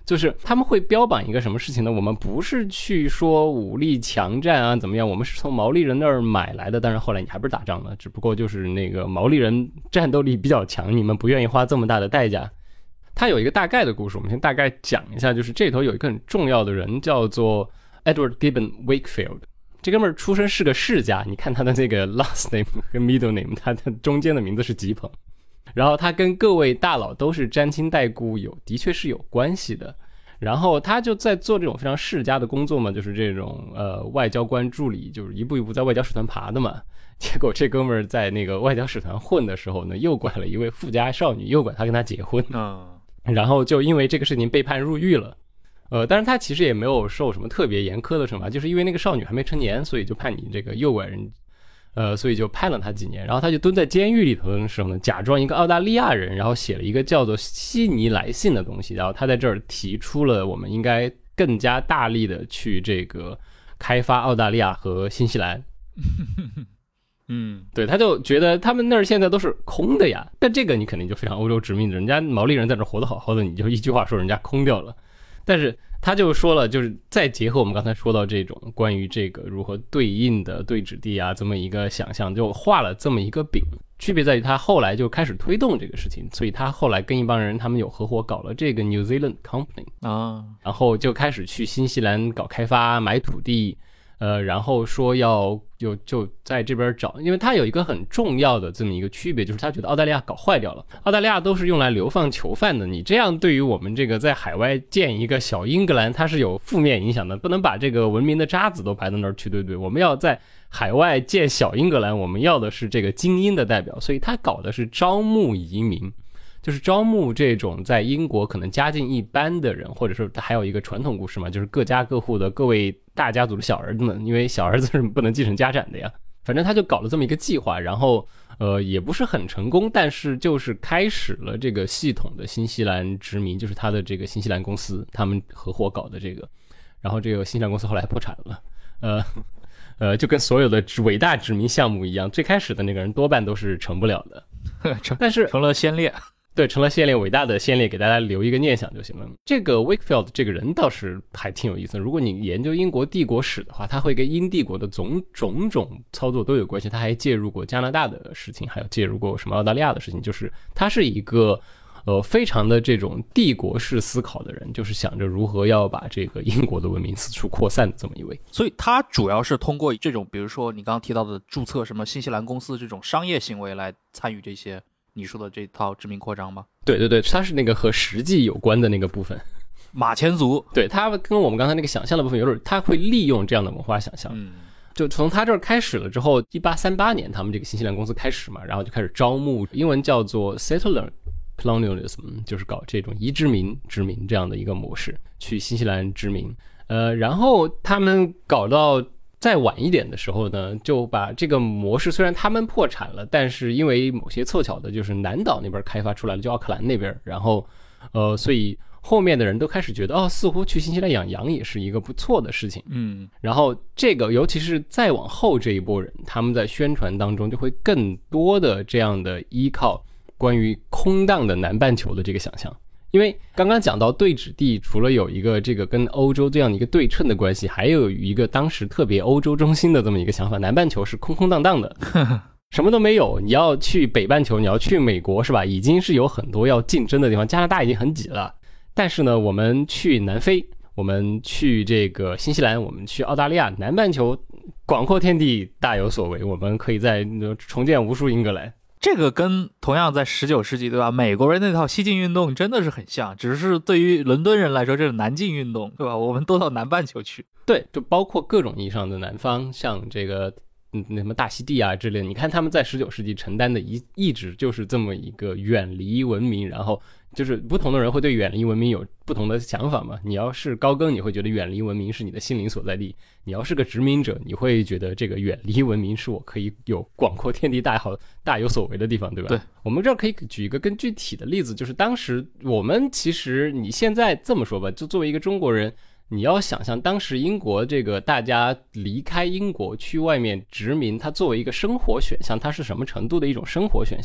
就是他们会标榜一个什么事情呢？我们不是去说武力强战啊怎么样，我们是从毛利人那儿买来的，但是后来你还不是打仗了，只不过就是那个毛利人战斗力比较强，你们不愿意花这么大的代价。他有一个大概的故事，我们先大概讲一下，就是这头有一个很重要的人叫做 Edward Gibbon Wakefield， 这哥们儿出身是个世家，你看他的那个 last name 跟 middle name， 他的中间的名字是吉朋，然后他跟各位大佬都是沾亲带故，有的确是有关系的。然后他就在做这种非常世家的工作嘛，就是这种呃外交官助理，就是一步一步在外交使团爬的嘛。结果这哥们儿在那个外交使团混的时候呢，诱拐了一位富家少女，诱拐她跟他结婚， 嗯， 然后就因为这个事情被判入狱了。呃，但是他其实也没有受什么特别严苛的惩罚，就是因为那个少女还没成年，所以就判你这个诱拐人。呃，所以就判了他几年，然后他就蹲在监狱里头的时候呢，假装一个澳大利亚人，然后写了一个叫做悉尼来信的东西，然后他在这儿提出了我们应该更加大力的去这个开发澳大利亚和新西兰。 嗯， 对，他就觉得他们那儿现在都是空的呀，但这个你肯定就非常欧洲殖民的，人家毛利人在这活得好好的，你就一句话说人家空掉了。但是他就说了，就是再结合我们刚才说到这种关于这个如何对应的对质地啊这么一个想象，就画了这么一个饼。区别在于他后来就开始推动这个事情，所以他后来跟一帮人他们有合伙搞了这个 New Zealand Company 啊， 然后就开始去新西兰搞开发买土地，呃，然后说要就就在这边找，因为它有一个很重要的这么一个区别，就是他觉得澳大利亚搞坏掉了，澳大利亚都是用来流放囚犯的，你这样对于我们这个在海外建一个小英格兰，它是有负面影响的，不能把这个文明的渣子都排到那儿去，对不对？我们要在海外建小英格兰，我们要的是这个精英的代表，所以他搞的是招募移民。就是招募这种在英国可能家境一般的人，或者说还有一个传统故事嘛，就是各家各户的各位大家族的小儿子们，因为小儿子是不能继承家产的呀。反正他就搞了这么一个计划，然后呃也不是很成功，但是就是开始了这个系统的新西兰殖民，就是他的这个新西兰公司他们合伙搞的这个，然后这个新西兰公司后来破产了，呃呃就跟所有的伟大殖民项目一样，最开始的那个人多半都是成不了的，但是成了先烈。 对，成了先烈，伟大的先烈，给大家留一个念想就行了。这个 Wakefield 这个人倒是还挺有意思的，如果你研究英国帝国史的话，他会跟英帝国的种种种操作都有关系，他还介入过加拿大的事情，还有介入过什么澳大利亚的事情，就是他是一个呃非常的这种帝国式思考的人，就是想着如何要把这个英国的文明四处扩散的这么一位。 所以他主要是通过这种比如说你刚刚提到的注册什么新西兰公司这种商业行为来参与这些你说的这套殖民扩张吗？ 对对对，它是那个和实际有关的那个部分， 马前卒。 对，它跟我们刚才那个想象的部分有点，它会利用这样的文化想象。 嗯， 就从他这儿开始了之后，一八三八年他们这个新西兰公司开始嘛，然后就开始招募，英文叫做 settler colonialism， 就是搞这种移殖民殖民这样的一个模式，去新西兰殖民。呃，然后他们搞到再晚一点的时候呢，就把这个模式，虽然他们破产了，但是因为某些凑巧的，就是南岛那边开发出来了，就奥克兰那边，然后呃，所以后面的人都开始觉得，哦，似乎去新西兰养羊也是一个不错的事情。 嗯， 然后这个尤其是再往后这一波人，他们在宣传当中就会更多的这样的依靠关于空荡的南半球的这个想象。因为刚刚讲到对质地，除了有一个这个跟欧洲这样的一个对称的关系，还有一个当时特别欧洲中心的这么一个想法，南半球是空空荡荡的，什么都没有。你要去北半球，你要去美国是吧，已经是有很多要竞争的地方，加拿大已经很挤了，但是呢我们去南非，我们去这个新西兰，我们去澳大利亚，南半球广阔天地大有所为，我们可以在重建无数英格兰。 这个跟同样在十九世纪对吧，美国人那套西进运动真的是很像，只是对于伦敦人来说这是南进运动对吧，我们都到南半球去。 对，就包括各种意义上的南方，像这个嗯什么大溪地啊之类的，你看他们在十九世纪承担的一一直就是这么一个远离文明，然后就是不同的人会对远离文明有不同的想法嘛。你要是高更，你会觉得远离文明是你的心灵所在地，你要是个殖民者，你会觉得这个远离文明是我可以有广阔天地大好大有所为的地方，对吧？ 对， 我们这儿可以举一个更具体的例子，就是当时我们其实你现在这么说吧，就作为一个中国人，你要想象当时英国这个大家离开英国去外面殖民，它作为一个生活选项，它是什么程度的一种生活选项？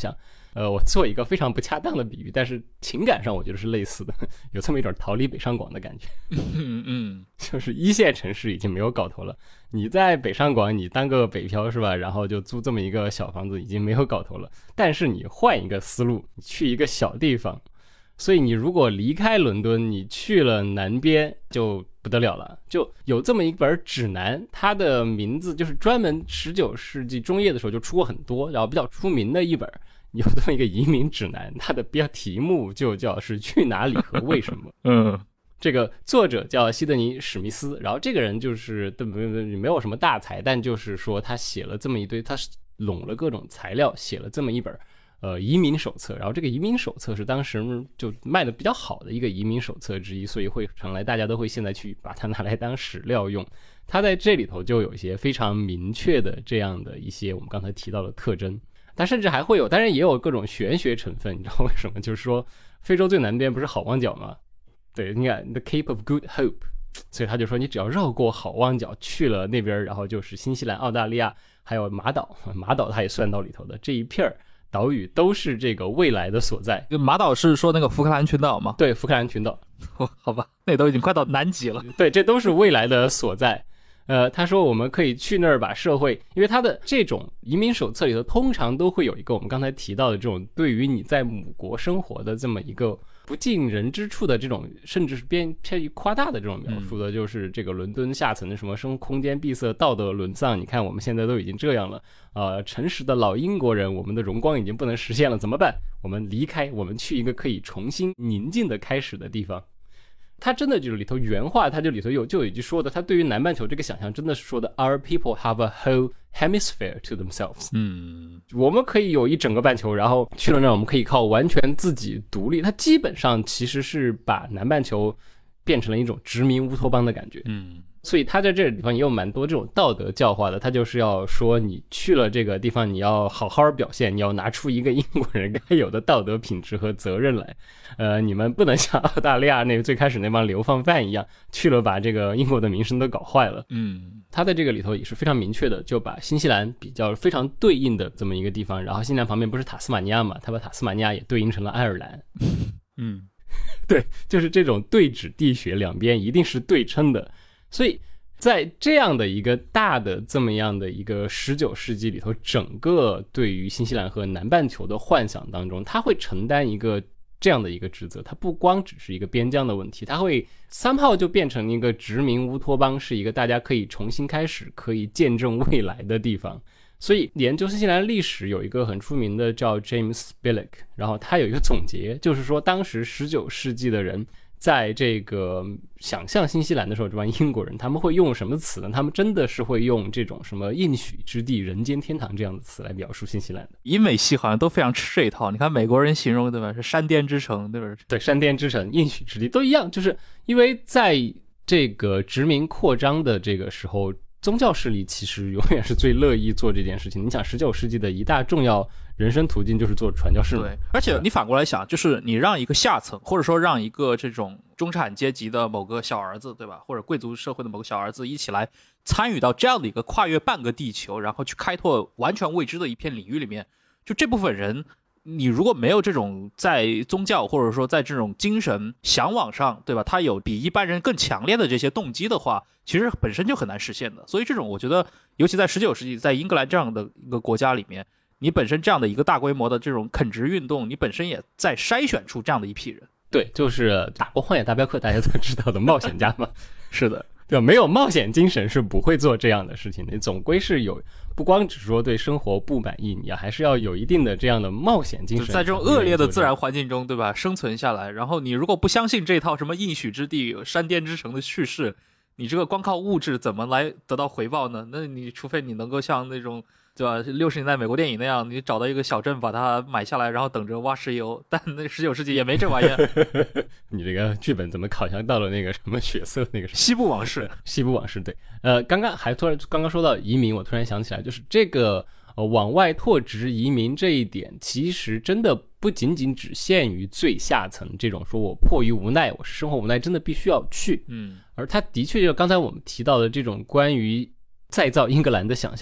呃，我做一个非常不恰当的比喻，但是情感上我觉得是类似的，有这么一种逃离北上广的感觉。 嗯嗯， 就是一线城市已经没有搞头了，你在北上广你当个北漂是吧，然后就租这么一个小房子已经没有搞头了，但是你换一个思路，你去一个小地方，所以你如果离开伦敦，你去了南边就不得了了。就有这么一本指南，它的名字就是专门十九世纪中叶的时候就出过很多，然后比较出名的一本，有这么一个移民指南，它的标题目就叫是去哪里和为什么。 嗯， 这个作者叫西德尼·史密斯，然后这个人就是没有什么大才，但就是说他写了这么一堆，他拢了各种材料，写了这么一本呃移民手册。然后这个移民手册是当时就卖的比较好的一个移民手册之一，所以会成来大家都会现在去把它拿来当史料用。他在这里头就有一些非常明确的这样的一些我们刚才提到的特征。它甚至还会有，当然也有各种玄学成分，你知道为什么？就是说非洲最南边不是好望角吗？对，你看 The Cape of Good Hope， 所以他就说你只要绕过好望角去了那边，然后就是新西兰、澳大利亚还有马岛，马岛它也算到里头的这一片岛屿都是这个未来的所在。 马岛是说那个福克兰群岛吗？ 对，福克兰群岛。 好吧，那都已经快到南极了。 对，这都是未来的所在。呃，他说我们可以去那儿把社会，因为他的这种移民手册里头通常都会有一个我们刚才提到的这种对于你在母国生活的这么一个不尽人之处的这种，甚至是偏偏于夸大的这种描述的，就是这个伦敦下层的什么生空间闭塞、道德沦丧，你看我们现在都已经这样了，呃，诚实的老英国人，我们的荣光已经不能实现了，怎么办？我们离开，我们去一个可以重新宁静的开始的地方。他真的就是里头原话，他就里头有就有一句说的，他对于南半球这个想象真的是说的 Our people have a whole hemisphere to themselves。 嗯， 我们可以有一整个半球，然后去了那儿我们可以靠完全自己独立。他基本上其实是把南半球变成了一种殖民乌托邦的感觉。 嗯， 所以他在这个地方也有蛮多这种道德教化的，他就是要说你去了这个地方你要好好表现，你要拿出一个英国人该有的道德品质和责任来。呃，你们不能像澳大利亚那最开始那帮流放犯一样，去了把这个英国的名声都搞坏了。 嗯， 他在这个里头也是非常明确的，就把新西兰比较非常对应的这么一个地方，然后新西兰旁边不是塔斯马尼亚嘛，他把塔斯马尼亚也对应成了爱尔兰。 嗯， 对，就是这种对指地血两边一定是对称的。所以在这样的一个大的这么样的一个十九世纪里头，整个对于新西兰和南半球的幻想当中，他会承担一个这样的一个职责，它不光只是一个边疆的问题，它会somehow就变成一个殖民乌托邦，是一个大家可以重新开始可以见证未来的地方。所以研究新西兰历史有一个很出名的叫 James Billick， 然后他有一个总结，就是说当时十九世纪的人在这个想象新西兰的时候，这帮英国人他们会用什么词呢？他们真的是会用这种什么应许之地、人间天堂这样的词来描述新西兰的。 英美系好像都非常吃这一套，你看美国人形容对吧，是山巅之城对吧？ 对，山巅之城、应许之地都一样，就是因为在这个殖民扩张的这个时候，宗教势力其实永远是最乐意做这件事情。你想十九世纪的一大重要人生途径就是做传教士嘛。 对，而且你反过来想，就是你让一个下层，或者说让一个这种中产阶级的某个小儿子，对吧？或者贵族社会的某个小儿子一起来参与到这样的一个跨越半个地球，然后去开拓完全未知的一片领域里面，就这部分人，你如果没有这种在宗教或者说在这种精神向往上，对吧？他有比一般人更强烈的这些动机的话，其实本身就很难实现的。所以这种我觉得，尤其在十九世纪，在英格兰这样的一个国家里面，你本身这样的一个大规模的这种垦殖运动，你本身也在筛选出这样的一批人。 对，就是打过荒野大镖客大家都知道的冒险家嘛。 是的， 对吧？没有冒险精神是不会做这样的事情的。总归是有，不光只是说对生活不满意，你还是要有一定的这样的冒险精神。 在这种恶劣的自然环境中，对吧？生存下来，然后你如果不相信这套什么应许之地、山巅之城的叙事，你这个光靠物质怎么来得到回报呢？那你除非你能够像那种，对吧？六十年代美国电影那样，你找到一个小镇把它买下来，然后等着挖石油。但那十九世纪也没这玩意儿。 你这个剧本怎么好像到了那个什么血色那个西部往事？ 西部往事，对。呃，刚刚还突然刚刚说到移民，我突然想起来，就是这个呃往外拓殖移民这一点，其实真的不仅仅只限于最下层这种说我迫于无奈，我是生活无奈，真的必须要去。 嗯， 而它的确就刚才我们提到的这种关于再造英格兰的想象，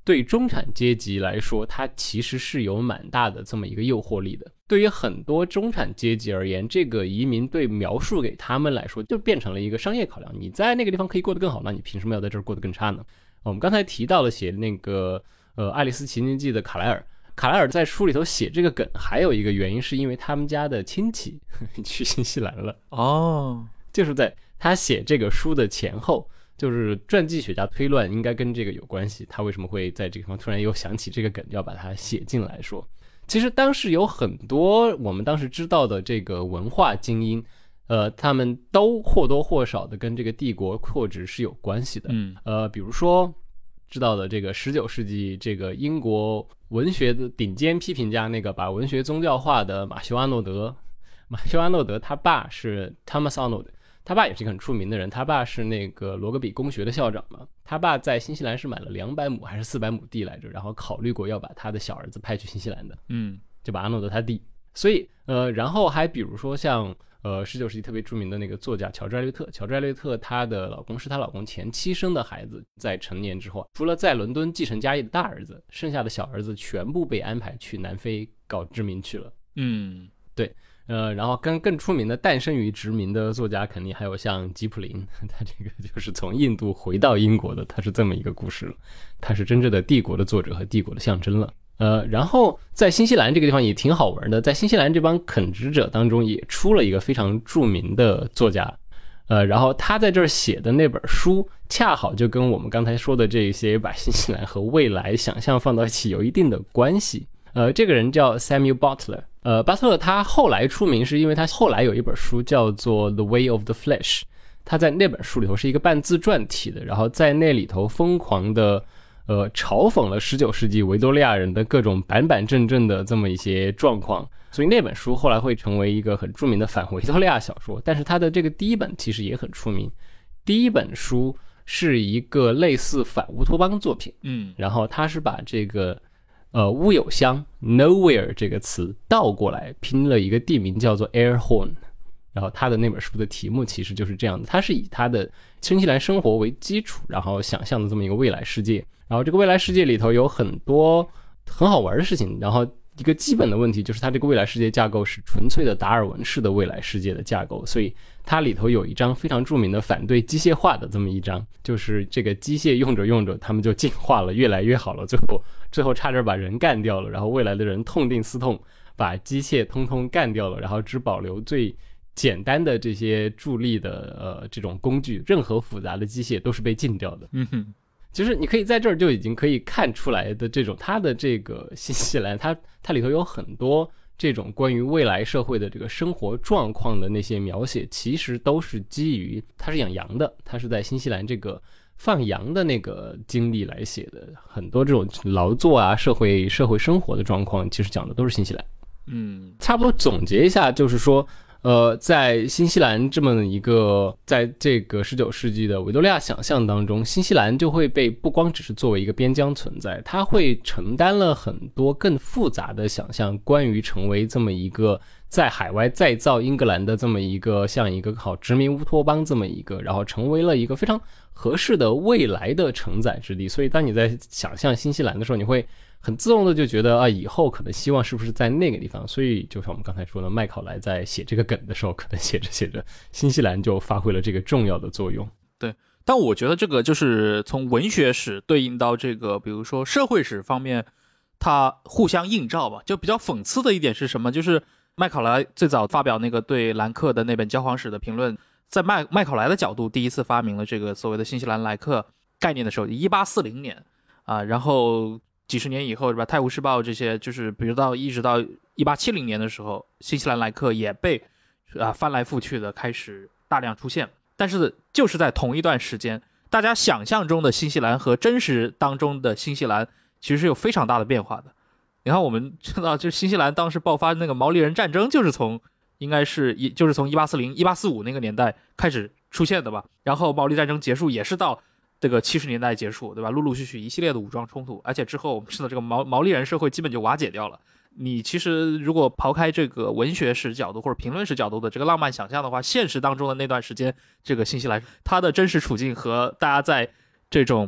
对中产阶级来说，它其实是有蛮大的这么一个诱惑力的。对于很多中产阶级而言，这个移民对描述给他们来说就变成了一个商业考量，你在那个地方可以过得更好，那你凭什么要在这儿过得更差呢？我们刚才提到了写那个呃《爱丽丝奇境记》的卡莱尔，卡莱尔在书里头写这个梗还有一个原因是因为他们家的亲戚去新西兰了哦， 就是在他写这个书的前后，就是传记学家推论应该跟这个有关系，他为什么会在这个地方突然又想起这个梗要把它写进来说。其实当时有很多我们当时知道的这个文化精英，呃，他们都或多或少的跟这个帝国扩殖是有关系的。 嗯， 呃，比如说知道的这个十九世纪这个英国文学的顶尖批评家，那个把文学宗教化的马修·阿诺德。马修·阿诺德他爸是 Thomas Arnold， 他爸也是一个很出名的人，他爸是那个罗格比公学的校长嘛。他爸在新西兰是买了两百亩还是四百亩地来着，然后考虑过要把他的小儿子派去新西兰的。 嗯， 就把阿诺德他弟。所以呃，然后还比如说像呃十九世纪特别著名的那个作家乔治·艾略特，乔治·艾略特她的老公是她老公前妻生的孩子，在成年之后，除了在伦敦继承家业的大儿子，剩下的小儿子全部被安排去南非搞殖民去了。 嗯， 对。呃，然后更更出名的诞生于殖民的作家肯定还有像吉普林，他这个就是从印度回到英国的，他是这么一个故事了，他是真正的帝国的作者和帝国的象征了。呃，然后在新西兰这个地方也挺好玩的，在新西兰这帮垦殖者当中也出了一个非常著名的作家，呃，然后他在这儿写的那本书恰好就跟我们刚才说的这些把新西兰和未来想象放到一起有一定的关系。呃，这个人叫 Samuel Butler， 呃，巴特勒他后来出名是因为他后来有一本书叫做 The Way of the Flesh， 他在那本书里头是一个半自传体的，然后在那里头疯狂的呃嘲讽了十九世纪维多利亚人的各种板板正正的这么一些状况，所以那本书后来会成为一个很著名的反维多利亚小说。但是他的这个第一本其实也很出名，第一本书是一个类似反乌托邦作品， 嗯， 然后他是把这个呃，乌有乡 nowhere 这个词倒过来拼了一个地名叫做 Airhorn， 然后他的那本书的题目其实就是这样的，他是以他的新西兰生活为基础，然后想象的这么一个未来世界，然后这个未来世界里头有很多很好玩的事情，然后一个基本的问题就是它这个未来世界架构是纯粹的达尔文式的未来世界的架构，所以它里头有一章非常著名的反对机械化的这么一章，就是这个机械用着用着他们就进化了，越来越好了，最后最后差点把人干掉了，然后未来的人痛定思痛把机械通通干掉了，然后只保留最简单的这些助力的呃这种工具，任何复杂的机械都是被禁掉的。 嗯哼， 其实你可以在这儿就已经可以看出来的这种它的这个新西兰，它它里头有很多这种关于未来社会的这个生活状况的那些描写，其实都是基于它是养羊的，它是在新西兰这个放羊的那个经历来写的，很多这种劳作啊社会社会生活的状况其实讲的都是新西兰。 嗯， 差不多总结一下就是说呃，在新西兰这么一个在这个十九世纪的维多利亚想象当中，新西兰就会被不光只是作为一个边疆存在，它会承担了很多更复杂的想象，关于成为这么一个在海外再造英格兰的这么一个像一个好殖民乌托邦这么一个，然后成为了一个非常合适的未来的承载之地。所以当你在想象新西兰的时候，你会很自动的就觉得啊，以后可能希望是不是在那个地方。所以就像我们刚才说的，麦考莱在写这个梗的时候，可能写着写着新西兰就发挥了这个重要的作用。 对，但我觉得这个就是从文学史对应到这个比如说社会史方面，它互相映照吧。就比较讽刺的一点是什么，就是麦考莱最早发表那个对兰克的那本交黄史的评论，在麦麦考莱的角度第一次发明了这个所谓的新西兰来客概念的时候，一八四零年啊，然后几十年以后是吧，泰晤士报这些就是比如到一直到一八七零年的时候，新西兰来客也被啊翻来覆去的开始大量出现。但是就是在同一段时间，大家想象中的新西兰和真实当中的新西兰其实是有非常大的变化的。你看我们知道就新西兰当时爆发那个毛利人战争就是从应该是就是从一八四零 一八四五那个年代开始出现的吧，然后毛利战争结束也是到这个七十年代结束，对吧？陆陆续续一系列的武装冲突，而且之后我们知道这个毛毛利人社会基本就瓦解掉了。你其实如果抛开这个文学史角度或者评论史角度的这个浪漫想象的话，现实当中的那段时间，这个新西兰它的真实处境和大家在这种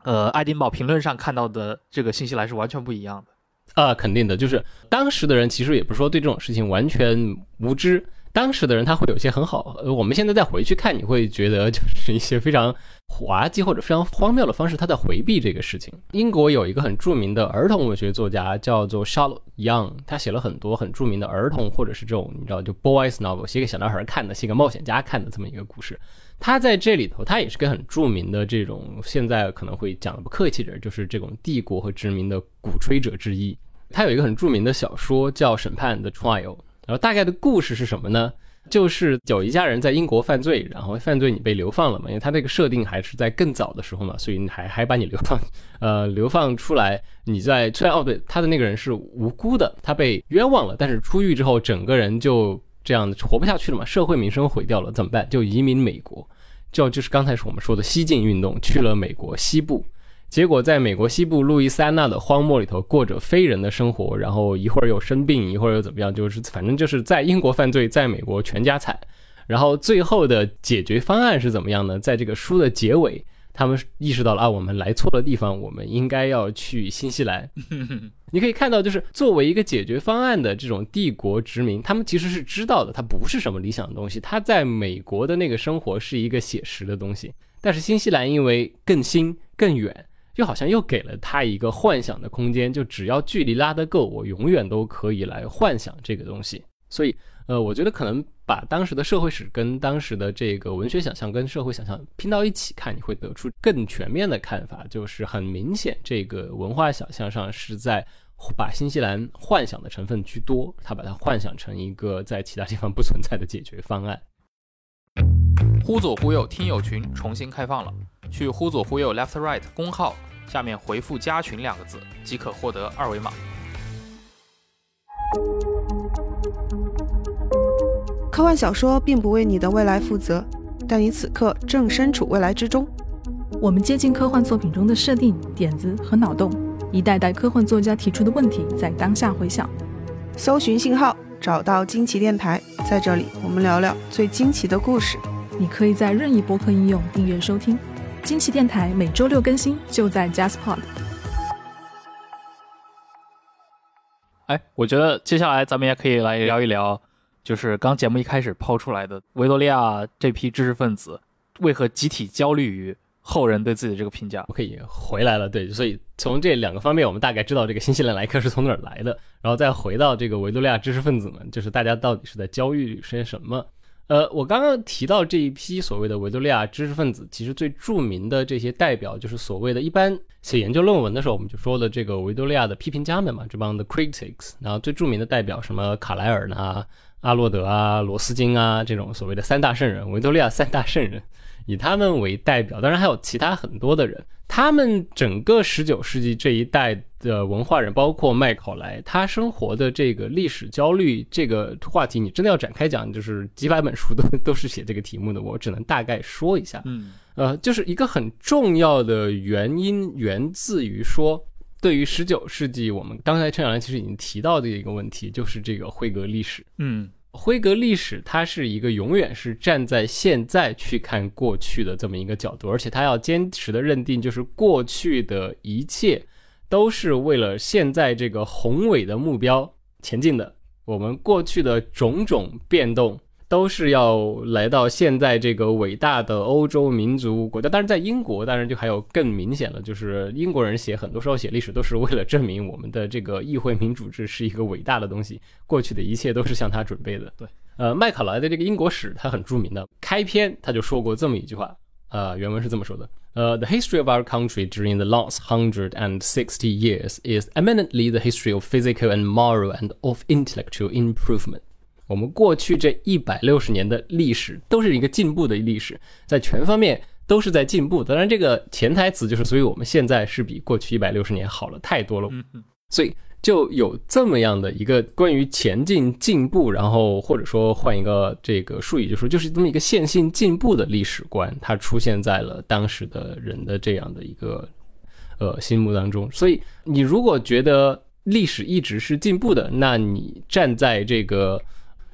呃爱丁堡评论上看到的这个新西兰是完全不一样的。 啊、呃，肯定的，就是当时的人其实也不是说对这种事情完全无知，当时的人他会有一些很好，呃，我们现在再回去看，你会觉得就是一些非常滑稽或者非常荒谬的方式，他在回避这个事情。英国有一个很著名的儿童文学作家叫做 Charlotte Young， 他写了很多很著名的儿童或者是这种你知道就 boys novel， 写给小男孩看的，写给冒险家看的这么一个故事。他在这里头，他也是个很著名的这种现在可能会讲的不客气点，就是这种帝国和殖民的鼓吹者之一。他有一个很著名的小说叫《审判的 Trial》，然后大概的故事是什么呢？就是有一家人在英国犯罪，然后犯罪你被流放了嘛，因为他这个设定还是在更早的时候嘛，所以你还还把你流放，呃，流放出来，你在虽然哦对，他的那个人是无辜的，他被冤枉了，但是出狱之后整个人就这样活不下去了嘛，社会名声毁掉了，怎么办？就移民美国，就就是刚才是我们说的西进运动，去了美国西部。结果在美国西部路易斯安那的荒漠里头过着非人的生活，然后一会儿又生病，一会儿又怎么样，就是反正就是在英国犯罪，在美国全家惨。然后最后的解决方案是怎么样呢？在这个书的结尾，他们意识到了啊，我们来错了地方，我们应该要去新西兰。你可以看到，就是作为一个解决方案的这种帝国殖民，他们其实是知道的，它不是什么理想的东西，它在美国的那个生活是一个写实的东西，但是新西兰因为更新更远，就好像又给了他一个幻想的空间，就只要距离拉得够，我永远都可以来幻想这个东西。所以呃，我觉得可能把当时的社会史跟当时的这个文学想象跟社会想象拼到一起看，你会得出更全面的看法，就是很明显这个文化想象上是在把新西兰幻想的成分居多，他把它幻想成一个在其他地方不存在的解决方案。 忽左忽右听友群重新开放了，去忽左忽右 left right 公号下面回复加群两个字即可获得二维码。 科幻小说并不为你的未来负责，但你此刻正身处未来之中。 我们接近科幻作品中的设定、点子和脑洞，一代代科幻作家提出的问题在当下回响。 搜寻信号，找到惊奇电台，在这里我们聊聊最惊奇的故事。 你可以在任意播客应用订阅收听。惊奇电台每周六更新，就在 JustPod。 哎，我觉得接下来咱们也可以来聊一聊，就是刚节目一开始抛出来的维多利亚这批知识分子为何集体焦虑于后人对自己的这个评价。 我可以回来了，对，所以从这两个方面我们大概知道这个新西兰来客是从哪儿来的，然后再回到这个维多利亚知识分子们，就是大家到底是在焦虑些什么。呃，我刚刚提到这一批所谓的维多利亚知识分子，其实最著名的这些代表就是所谓的一般写研究论文的时候我们就说的这个维多利亚的批评家们嘛，这帮的 critics， 然后最著名的代表什么卡莱尔啊、阿洛德啊、罗斯金啊，这种所谓的三大圣人，维多利亚三大圣人，以他们为代表，当然还有其他很多的人。他们整个十九世纪这一代的文化人，包括麦考莱，他生活的这个历史焦虑这个话题，你真的要展开讲，就是几百本书都都是写这个题目的，我只能大概说一下。 嗯， 呃，就是一个很重要的原因源自于说，对于十九世纪我们刚才陈小兰其实已经提到的一个问题，就是这个辉格历史。 嗯。 辉格历史它是一个永远是站在现在去看过去的这么一个角度，而且它要坚持的认定就是过去的一切都是为了现在这个宏伟的目标前进的，我们过去的种种变动都是要来到现在这个伟大的欧洲民族国家。当然在英国当然就还有更明显了，就是英国人写很多时候写历史都是为了证明我们的这个议会民主制是一个伟大的东西，过去的一切都是向他准备的。 对， 呃，麦考莱的这个英国史他很著名的，开篇他就说过这么一句话，呃，原文是这么说的，呃 The history of our country during the last hundred and sixty years is eminently the history of physical and moral and of intellectual improvement。我们过去这一百六十年的历史都是一个进步的历史，在全方面都是在进步。当然这个潜台词就是所以我们现在是比过去一百六十年好了太多了。所以就有这么样的一个关于前进进步，然后或者说换一个这个术语就说就是这么一个线性进步的历史观，它出现在了当时的人的这样的一个呃心目当中。所以你如果觉得历史一直是进步的，那你站在这个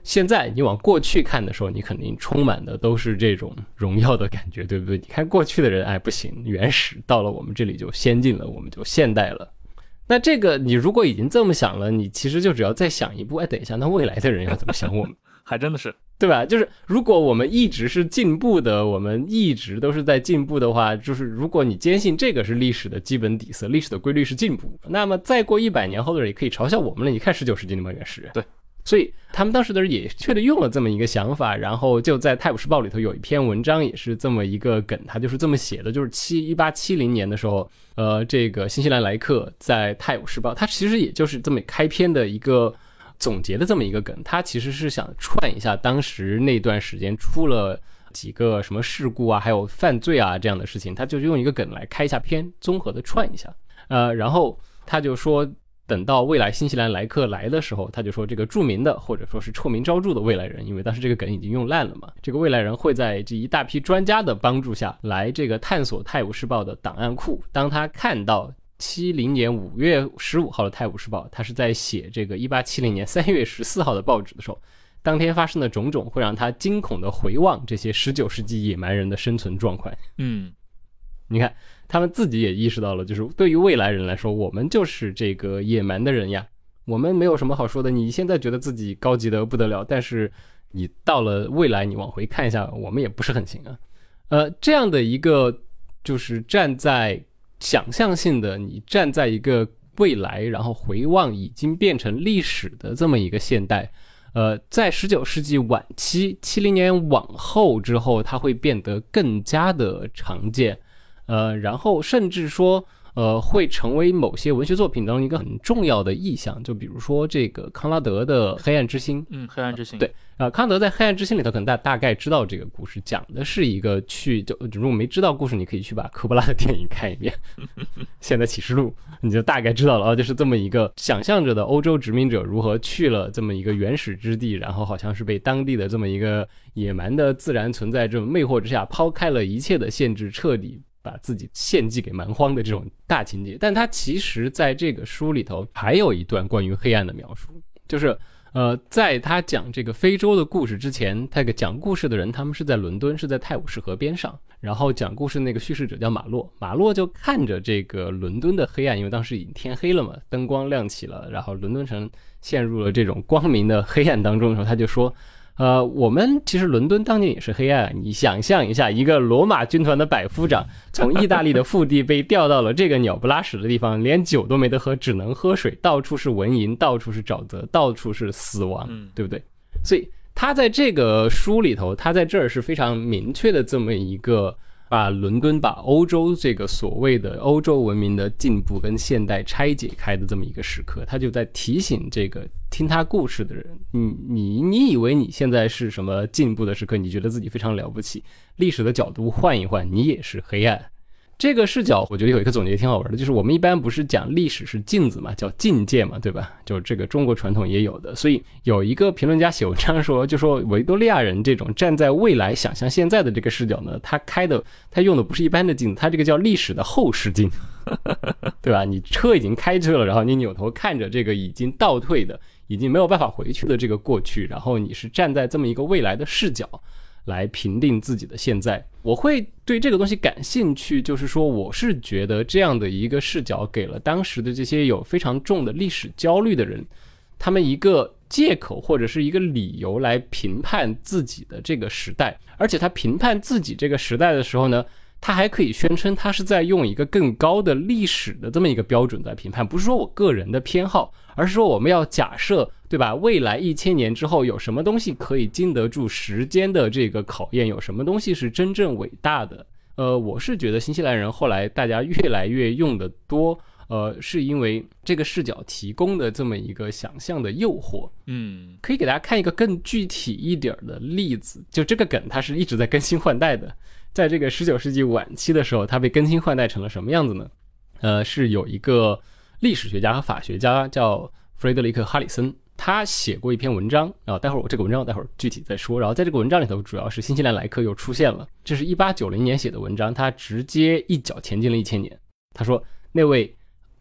现在你往过去看的时候，你肯定充满的都是这种荣耀的感觉，对不对？你看过去的人，哎，不行，原始，到了我们这里就先进了，我们就现代了。那这个你如果已经这么想了，你其实就只要再想一步，哎，等一下，那未来的人要怎么想我们？ 还真的是， 对吧？就是如果我们一直是进步的，我们一直都是在进步的话，就是如果你坚信这个是历史的基本底色，历史的规律是进步，那么再过一百年后的人也可以嘲笑我们了。你看十九世纪那帮原始人， 对， 所以他们当时的人也确实用了这么一个想法，然后就在《泰晤士报》里头有一篇文章也是这么一个梗，他就是这么写的，就是七一八七零年的时候，呃，这个新西兰莱克在《泰晤士报》，他其实也就是这么开篇的一个总结的这么一个梗，他其实是想串一下当时那段时间出了几个什么事故啊，还有犯罪啊这样的事情，他就用一个梗来开一下篇，综合的串一下。呃，然后他就说，等到未来新西兰莱克来的时候，他就说这个著名的或者说是臭名昭著的未来人，因为当时这个梗已经用烂了嘛，这个未来人会在这一大批专家的帮助下来这个探索泰晤士报的档案库。当他看到七零年五月十五号的泰晤士报，他是在写这个一八七零年三月十四号的报纸的时候，当天发生的种种会让他惊恐的回望这些十九世纪野蛮人的生存状况。 嗯， 你看他们自己也意识到了，就是对于未来人来说，我们就是这个野蛮的人呀，我们没有什么好说的。你现在觉得自己高级的不得了，但是你到了未来你往回看一下，我们也不是很行啊。呃，这样的一个就是站在想象性的，你站在一个未来然后回望已经变成历史的这么一个现代，呃，在十九世纪晚期七零年往后之后，它会变得更加的常见，呃，然后甚至说呃，会成为某些文学作品当中一个很重要的意象，就比如说这个康拉德的《黑暗之心》。 嗯，黑暗之心。 对，呃，康拉德在《黑暗之心》里头，可能大大概知道这个故事，讲的是一个去，就如果没知道故事，你可以去把科波拉的电影看一遍，《现代启示录》，你就大概知道了啊，就是这么一个想象着的欧洲殖民者如何去了这么一个原始之地，然后好像是被当地的这么一个野蛮的自然存在这种魅惑之下，抛开了一切的限制，彻底把自己献祭给蛮荒的这种大情节。但他其实在这个书里头还有一段关于黑暗的描述，就是呃，在他讲这个非洲的故事之前，那个讲故事的人他们是在伦敦，是在泰晤士河边上，然后讲故事那个叙事者叫马洛，马洛就看着这个伦敦的黑暗，因为当时已经天黑了嘛，灯光亮起了，然后伦敦城陷入了这种光明的黑暗当中的时候，他就说呃，我们其实伦敦当年也是黑暗，你想象一下，一个罗马军团的百夫长从意大利的腹地被调到了这个鸟不拉屎的地方，连酒都没得喝，只能喝水，到处是蚊蝇，到处是沼泽，到处是死亡，对不对？所以他在这个书里头，他在这儿是非常明确的这么一个把伦敦把欧洲这个所谓的欧洲文明的进步跟现代拆解开的这么一个时刻，他就在提醒这个听他故事的人，你你你以为你现在是什么进步的时刻，你觉得自己非常了不起，历史的角度换一换，你也是黑暗。这个视角我觉得有一个总结挺好玩的，就是我们一般不是讲历史是镜子嘛，叫境界嘛，对吧？就这个中国传统也有的。所以有一个评论家写文章说，就说维多利亚人这种站在未来想象现在的这个视角呢，他开的他用的不是一般的镜子，他这个叫历史的后视镜，对吧？你车已经开去了，然后你扭头看着这个已经倒退的已经没有办法回去的这个过去，然后你是站在这么一个未来的视角来评定自己的现在。我会对这个东西感兴趣，就是说我是觉得这样的一个视角给了当时的这些有非常重的历史焦虑的人，他们一个借口或者是一个理由来评判自己的这个时代。而且他评判自己这个时代的时候呢，他还可以宣称他是在用一个更高的历史的这么一个标准在评判，不是说我个人的偏好，而是说我们要假设，对吧？未来一千年之后有什么东西可以经得住时间的这个考验，有什么东西是真正伟大的。呃，我是觉得新西兰人后来大家越来越用的多，呃，是因为这个视角提供的这么一个想象的诱惑。嗯，可以给大家看一个更具体一点的例子，就这个梗它是一直在更新换代的。在这个十九世纪晚期的时候，它被更新换代成了什么样子呢？呃，是有一个历史学家和法学家叫弗雷德里克·哈里森，他写过一篇文章啊，待会儿我这个文章我待会儿具体再说。然后在这个文章里头，主要是新西兰莱克又出现了，这是一八九零年写的文章，他直接一脚前进了一千年。他说，那位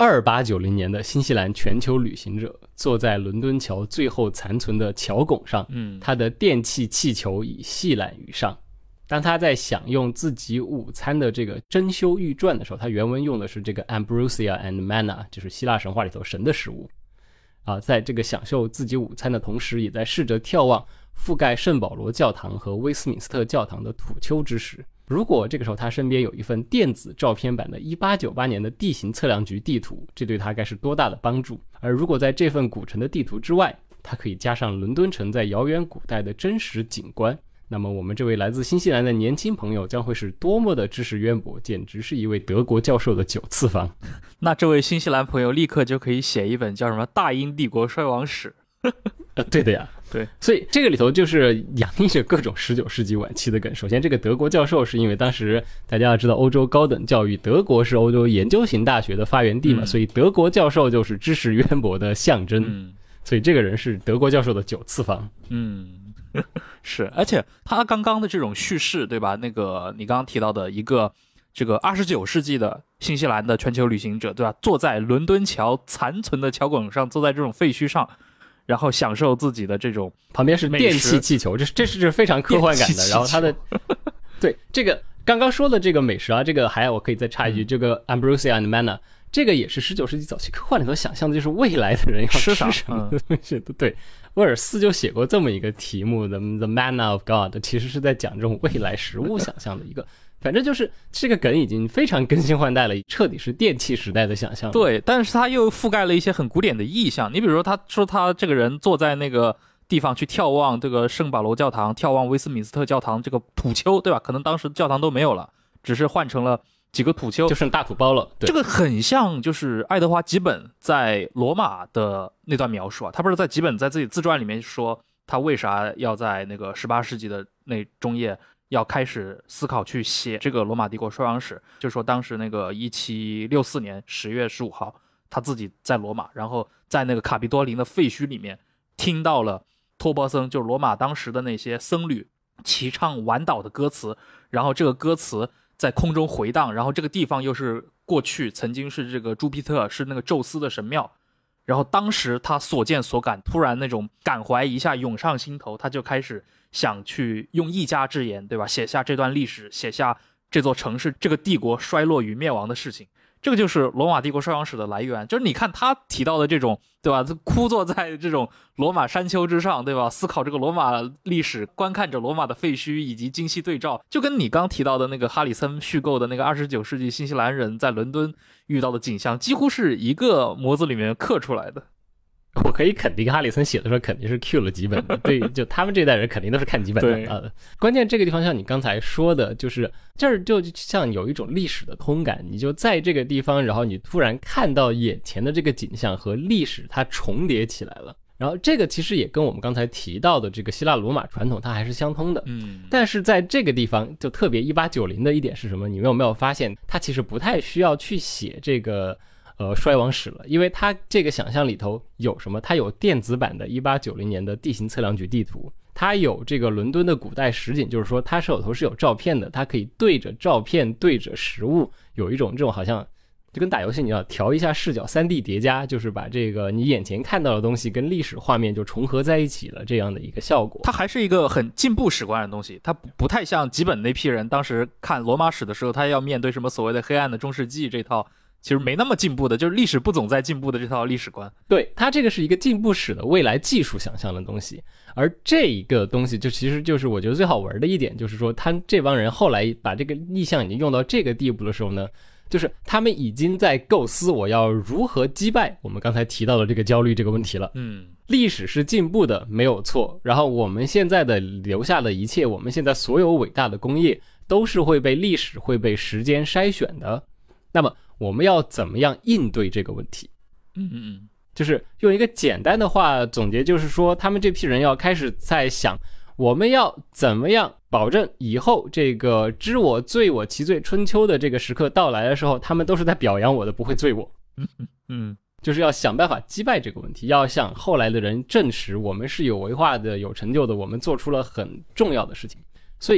二八九零年的新西兰全球旅行者坐在伦敦桥最后残存的桥拱上， 嗯， 他的电气气球已系揽于上。当他在享用自己午餐的这个珍馐玉馔的时候，他原文用的是这个 ambrosia and manna， 就是希腊神话里头神的食物啊，在这个享受自己午餐的同时，也在试着眺望覆盖圣保罗教堂和威斯敏斯特教堂的土丘之时，如果这个时候他身边有一份电子照片版的一八九八年的地形测量局地图，这对他该是多大的帮助。而如果在这份古城的地图之外，他可以加上伦敦城在遥远古代的真实景观，那么我们这位来自新西兰的年轻朋友将会是多么的知识渊博，简直是一位德国教授的九次方。 那这位新西兰朋友立刻就可以写一本叫什么《大英帝国衰亡史》 呃，对的呀， 对， 所以这个里头就是洋溢着各种十九世纪晚期的梗。首先，这个德国教授是因为当时大家要知道，欧洲高等教育，德国是欧洲研究型大学的发源地嘛，嗯、所以德国教授就是知识渊博的象征。嗯，所以这个人是德国教授的九次方。 嗯。是，而且他刚刚的这种叙事，对吧？那个你刚刚提到的一个这个二十九世纪的新西兰的全球旅行者，对吧？坐在伦敦桥残存的桥拱上，坐在这种废墟上，然后享受自己的这种旁边是电气气球，这是这是非常科幻感的。然后他的对这个刚刚说的这个美食啊，这个还我可以再插一句，嗯、这个 ambrosia and manna。这个也是十九世纪早期科幻里头想象的，就是未来的人要吃什么东西。嗯、对，威尔斯就写过这么一个题目 The, The Manna of God， 其实是在讲这种未来食物想象的一个。反正就是这个梗已经非常更新换代了，彻底是电气时代的想象。 对，但是他又覆盖了一些很古典的意象。你比如说，他说他这个人坐在那个地方去眺望这个圣保罗教堂，眺望威斯敏斯特教堂这个土丘，对吧？可能当时教堂都没有了，只是换成了几个土丘， 就剩大土包了。对， 这个很像就是爱德华吉本在罗马的那段描述啊。他不是在吉本在自己自传里面说，他为啥要在那个十八世纪的那中叶要开始思考去写这个罗马帝国衰亡史，就是说当时那个一七六四年十月十五号，他自己在罗马，然后在那个卡皮多林的废墟里面听到了托钵僧，就是罗马当时的那些僧侣齐唱晚祷的歌词，然后这个歌词在空中回荡，然后这个地方又是过去曾经是这个朱庇特，是那个宙斯的神庙，然后当时他所见所感，突然那种感怀一下涌上心头，他就开始想去用一家之言，对吧，写下这段历史，写下这座城市这个帝国衰落与灭亡的事情。这个就是罗马帝国衰亡史的来源，就是你看他提到的这种，对吧，枯坐在这种罗马山丘之上，对吧，思考这个罗马历史，观看着罗马的废墟以及精细对照，就跟你刚提到的那个哈里森虚构的那个二十九世纪新西兰人在伦敦遇到的景象几乎是一个模子里面刻出来的。 我可以肯定哈里森写的时候肯定是 Q 了几本的，对，就他们这一代人肯定都是看几本的啊。关键这个地方像你刚才说的，就是这儿就像有一种历史的通感，你就在这个地方，然后你突然看到眼前的这个景象和历史它重叠起来了。然后这个其实也跟我们刚才提到的这个希腊罗马传统它还是相通的，嗯，但是在这个地方就特别一八九零的一点是什么？你们有没有发现，它其实不太需要去写这个呃衰亡史了，因为它这个想象里头有什么？它有电子版的一八九零年的地形测量局地图，它有这个伦敦的古代实景，就是说它手头是有照片的，它可以对着照片对着实物，有一种这种好像就跟打游戏你要调一下视角 三 D 叠加，就是把这个你眼前看到的东西跟历史画面就重合在一起了，这样的一个效果。 它还是一个很进步史观的东西，它不太像吉本那批人当时看罗马史的时候，他要面对什么所谓的黑暗的中世纪这套其实没那么进步的，就是历史不总在进步的这套历史观。 对，它这个是一个进步史的未来技术想象的东西，而这一个东西就其实就是我觉得最好玩的一点，就是说他这帮人后来把这个意象已经用到这个地步的时候呢，就是他们已经在构思我要如何击败我们刚才提到的这个焦虑这个问题了。嗯，历史是进步的没有错，然后我们现在的留下的一切，我们现在所有伟大的工业都是会被历史会被时间筛选的，那么我们要怎么样应对这个问题？嗯嗯，就是用一个简单的话总结，就是说他们这批人要开始在想，我们要怎么样保证以后这个知我罪我其罪春秋的这个时刻到来的时候，他们都是在表扬我的，不会罪我。嗯嗯，就是要想办法击败这个问题，要向后来的人证实我们是有为化的有成就的，我们做出了很重要的事情。所以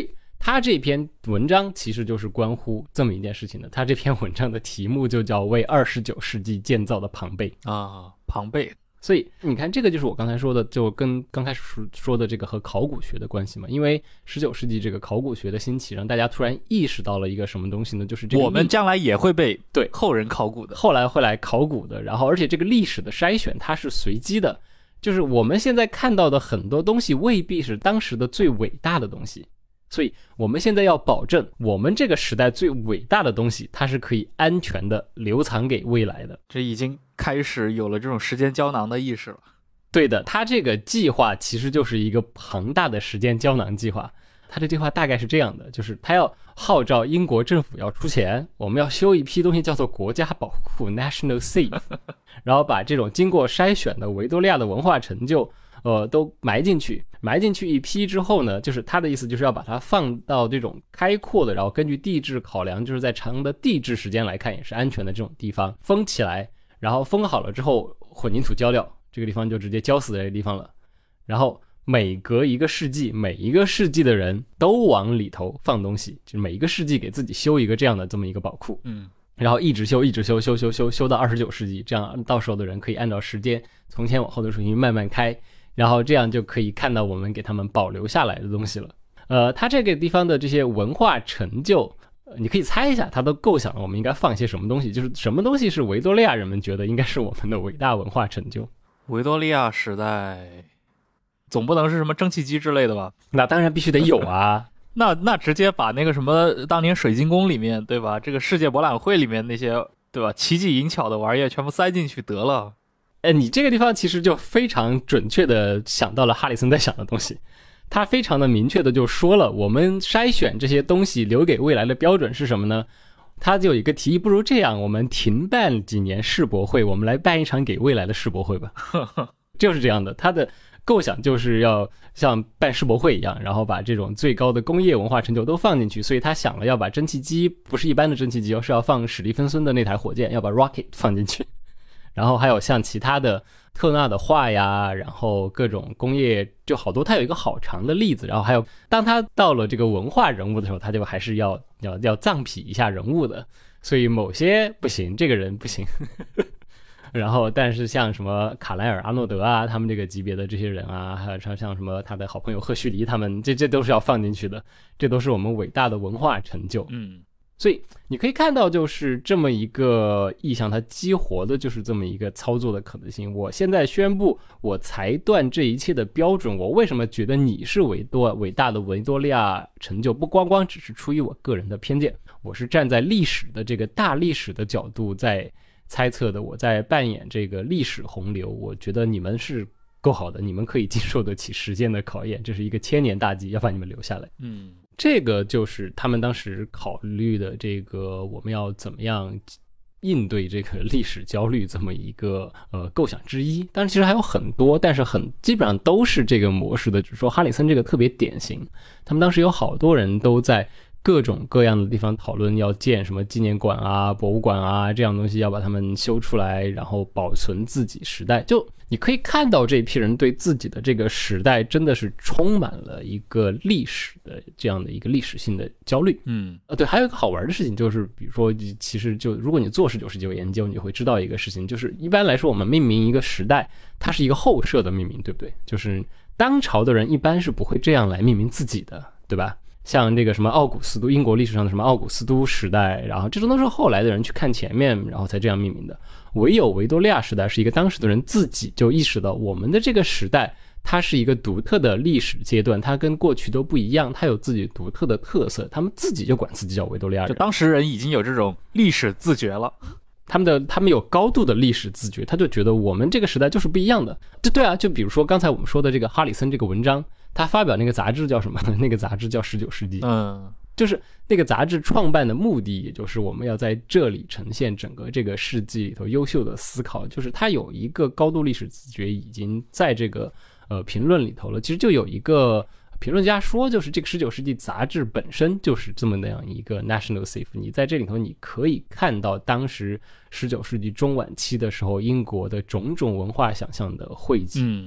他这篇文章其实就是关乎这么一件事情的。他这篇文章的题目就叫为二十九世纪建造的庞贝啊，庞贝。 所以你看，这个就是我刚才说的，就跟刚开始说的这个和考古学的关系嘛。因为十九世纪这个考古学的兴起，让大家突然意识到了一个什么东西呢？就是这个我们将来也会被对后人考古的， 后来会来考古的。然后，而且这个历史的筛选它是随机的，就是我们现在看到的很多东西未必是当时的最伟大的东西。所以我们现在要保证我们这个时代最伟大的东西它是可以安全的留藏给未来的。 这已经开始有了这种时间胶囊的意识了。 对的，他这个计划其实就是一个庞大的时间胶囊计划。他这计划大概是这样的，就是他要号召英国政府要出钱，我们要修一批东西叫做国家宝库 National Safe 然后把这种经过筛选的维多利亚的文化成就呃，都埋进去，埋进去一批之后呢，就是他的意思就是要把它放到这种开阔的，然后根据地质考量，就是在长的地质时间来看也是安全的这种地方封起来，然后封好了之后混凝土浇料，这个地方就直接浇死在这个地方了。然后每隔一个世纪，每一个世纪的人都往里头放东西，就是每一个世纪给自己修一个这样的这么一个宝库。 嗯。 然后一直修一直修修修修修到二十九世纪，这样到时候的人可以按照时间从前往后的顺序慢慢开，然后这样就可以看到我们给他们保留下来的东西了。呃，它这个地方的这些文化成就，呃、你可以猜一下它都构想了我们应该放一些什么东西，就是什么东西是维多利亚人们觉得应该是我们的伟大文化成就。 维多利亚时代总不能是什么蒸汽机之类的吧？ 那当然必须得有啊。 那那直接把那个什么当年水晶宫里面，对吧，这个世界博览会里面那些，对吧，奇技淫巧的玩意儿全部塞进去得了。 呃，你这个地方其实就非常准确的想到了哈里森在想的东西，他非常的明确的就说了，我们筛选这些东西留给未来的标准是什么呢？他就有一个提议，不如这样，我们停办几年世博会，我们来办一场给未来的世博会吧。就是这样的，他的构想就是要像办世博会一样，然后把这种最高的工业文化成就都放进去。所以他想了要把蒸汽机，不是一般的蒸汽机，而是要放史蒂芬森的那台火箭，要把 rocket 放进去。然后还有像其他的特纳的画呀，然后各种工业，就好多。他有一个好长的例子。然后还有当他到了这个文化人物的时候，他就还是要要要藏痞一下人物的。所以某些不行，这个人不行。然后但是像什么卡莱尔、阿诺德啊，他们这个级别的这些人啊，还有像什么他的好朋友赫胥黎他们，这这都是要放进去的，这都是我们伟大的文化成就。 嗯， 所以你可以看到就是这么一个意象，它激活的就是这么一个操作的可能性。我现在宣布我裁断这一切的标准，我为什么觉得你是伟多伟大的维多利亚成就，不光光只是出于我个人的偏见，我是站在历史的这个大历史的角度在猜测的，我在扮演这个历史洪流。我觉得你们是够好的，你们可以经受得起时间的考验，这是一个千年大计，要把你们留下来。 嗯， 这个就是他们当时考虑的这个我们要怎么样应对这个历史焦虑这么一个呃构想之一。当然其实还有很多，但是很基本上都是这个模式的，只是说哈里森这个特别典型。他们当时有好多人都在各种各样的地方讨论要建什么纪念馆啊、博物馆啊这样东西，要把它们修出来，然后保存自己时代。就你可以看到这批人对自己的这个时代真的是充满了一个历史的这样的一个历史性的焦虑。 嗯， 呃，对，还有一个好玩的事情就是，比如说，其实就如果你做十九世纪有研究，你会知道一个事情，就是一般来说我们命名一个时代，它是一个后设的命名，对不对？就是当朝的人一般是不会这样来命名自己的，对吧？像这个什么奥古斯都，英国历史上的什么奥古斯都时代，然后这种都是后来的人去看前面，然后才这样命名的。唯有维多利亚时代是一个当时的人自己就意识到，我们的这个时代它是一个独特的历史阶段，它跟过去都不一样，它有自己独特的特色，他们自己就管自己叫维多利亚人。 就当时人已经有这种历史自觉了， 他们的他们有高度的历史自觉，他就觉得我们这个时代就是不一样的。就对啊，就比如说刚才我们说的这个哈里森这个文章，他发表那个杂志叫什么呢？那个杂志叫十九世纪。 嗯， 就是那个杂志创办的目的，也就是我们要在这里呈现整个这个世纪里头优秀的思考，就是他有一个高度历史自觉已经在这个呃评论里头了。其实就有一个评论家说，就是这个十九世纪杂志本身就是这么那样一个 national safe， 你在这里头你可以看到当时十九世纪中晚期的时候英国的种种文化想象的汇集。 嗯，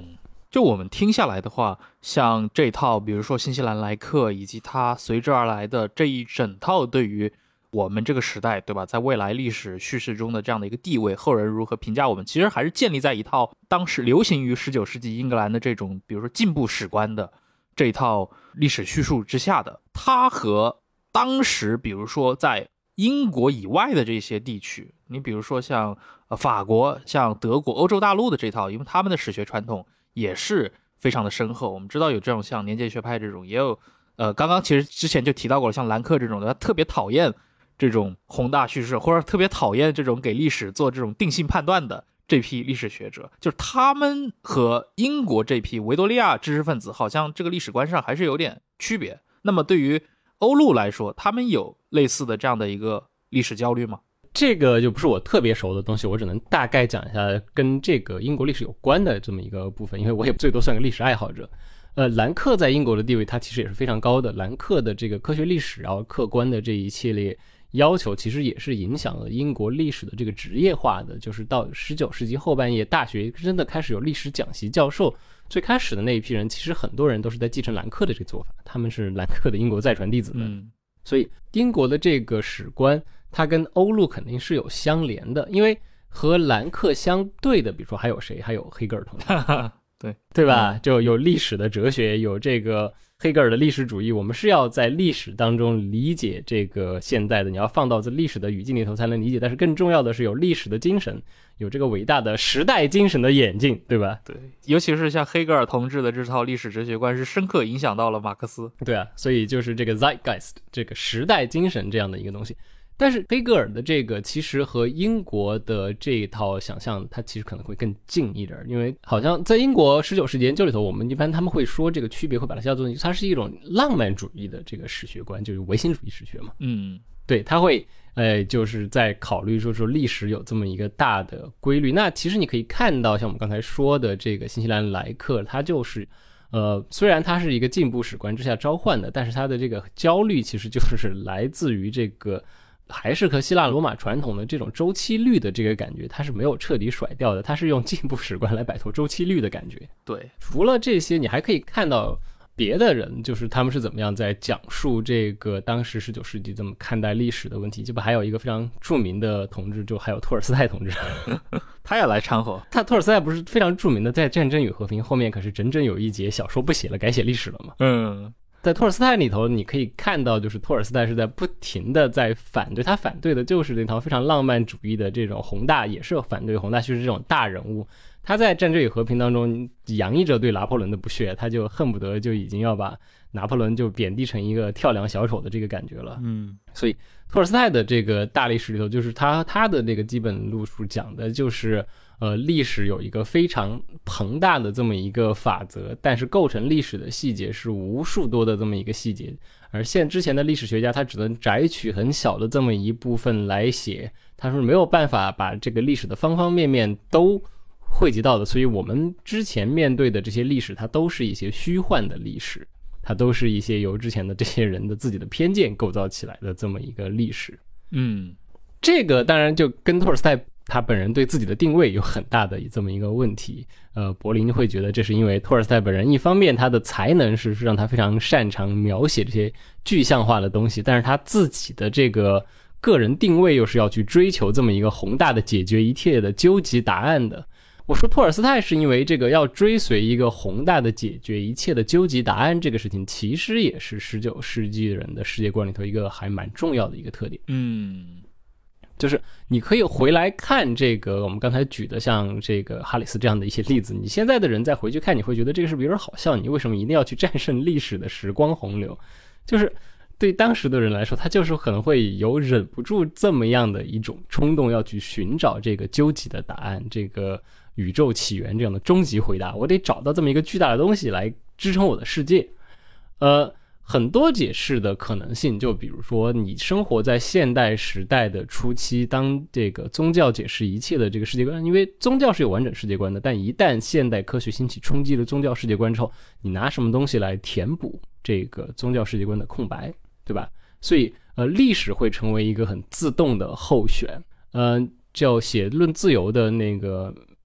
就我们听下来的话，像这套比如说新西兰来客以及它随之而来的这一整套对于我们这个时代，对吧，在未来历史叙事中的这样的一个地位，后人如何评价我们，其实还是建立在一套当时流行于十九世纪英格兰的这种比如说进步史观的这一套历史叙述之下的。它和当时比如说在英国以外的这些地区，你比如说像呃法国、像德国、欧洲大陆的这套，因为他们的史学传统也是非常的深厚。我们知道有这种像年鉴学派这种，也有呃刚刚其实之前就提到过了，像兰克这种的，他特别讨厌这种宏大叙事，或者特别讨厌这种给历史做这种定性判断的这批历史学者，就是他们和英国这批维多利亚知识分子好像这个历史观上还是有点区别。那么对于欧陆来说，他们有类似的这样的一个历史焦虑吗？ 这个就不是我特别熟的东西，我只能大概讲一下跟这个英国历史有关的这么一个部分，因为我也最多算个历史爱好者。呃，兰克在英国的地位，它其实也是非常高的。兰克的这个科学历史，然后客观的这一系列要求，其实也是影响了英国历史的这个职业化的。就是到十九世纪后半叶，大学真的开始有历史讲习教授。最开始的那一批人，其实很多人都是在继承兰克的这个做法，他们是兰克的英国再传弟子们。 嗯， 所以英国的这个史观，它跟欧陆肯定是有相连的，因为和兰克相对的，比如说还有谁？还有黑格尔同志。 对对吧？就有历史的哲学，有这个黑格尔的历史主义。我们是要在历史当中理解这个现代的，你要放到这历史的语境里头才能理解。但是更重要的是有历史的精神，有这个伟大的时代精神的眼镜，对吧？ 对，尤其是像黑格尔同志的这套历史哲学观，是深刻影响到了马克思。 对啊，所以就是这个 Zeitgeist 这个时代精神这样的一个东西。但是黑格尔的这个其实和英国的这一套想象，它其实可能会更近一点，因为好像在英国十九世纪研究里头，我们一般他们会说这个区别，会把它叫做它是一种浪漫主义的这个史学观，就是唯心主义史学嘛。 嗯， 对，他会呃就是在考虑说说历史有这么一个大的规律。那其实你可以看到，像我们刚才说的这个新西兰来客，他就是呃，虽然它是一个进步史观之下召唤的，但是它的这个焦虑其实就是来自于这个。还是和希腊罗马传统的这种周期律的这个感觉，它是没有彻底甩掉的，它是用进步史观来摆脱周期律的感觉。 对， 除了这些，你还可以看到别的人，就是他们是怎么样在讲述这个当时十九世纪怎么看待历史的问题。这不还有一个非常著名的同志，就还有托尔斯泰同志， 他也来掺和。 他托尔斯泰不是非常著名的，在《战争与和平》后面可是整整有一节小说不写了，改写历史了吗？ 嗯。 在托尔斯泰里头，你可以看到，就是托尔斯泰是在不停的在反对，他反对的就是那套非常浪漫主义的这种宏大，也是反对宏大叙事这种大人物。他在《战争与和平》当中洋溢着对拿破仑的不屑，他就恨不得就已经要把拿破仑就贬低成一个跳梁小丑的这个感觉了。 嗯， 所以托尔斯泰的这个大历史里头，就是他他的这个基本路数讲的就是。呃，历史有一个非常庞大的这么一个法则，但是构成历史的细节是无数多的这么一个细节，而现之前的历史学家他只能摘取很小的这么一部分来写，他是没有办法把这个历史的方方面面都汇集到的，所以我们之前面对的这些历史，它都是一些虚幻的历史，它都是一些由之前的这些人的自己的偏见构造起来的这么一个历史。 嗯， 这个当然就跟托尔斯泰他本人对自己的定位有很大的这么一个问题。呃，柏林会觉得这是因为托尔斯泰本人一方面他的才能是让他非常擅长描写这些具象化的东西，但是他自己的这个个人定位又是要去追求这么一个宏大的解决一切的究极答案的。我说托尔斯泰是因为这个要追随一个宏大的解决一切的究极答案，这个事情其实也是十九世纪人的世界观里头一个还蛮重要的一个特点。 嗯， 就是你可以回来看这个我们刚才举的像这个哈里斯这样的一些例子，你现在的人再回去看，你会觉得这个是不是有点好笑，你为什么一定要去战胜历史的时光洪流？就是对当时的人来说，他就是可能会有忍不住这么样的一种冲动，要去寻找这个究极的答案，这个宇宙起源这样的终极回答，我得找到这么一个巨大的东西来支撑我的世界。呃很多解释的可能性，就比如说你生活在现代时代的初期，当这个宗教解释一切的这个世界观，因为宗教是有完整世界观的，但一旦现代科学兴起冲击了宗教世界观之后，你拿什么东西来填补这个宗教世界观的空白，对吧？所以呃，历史会成为一个很自动的候选。呃，叫写论自由的那个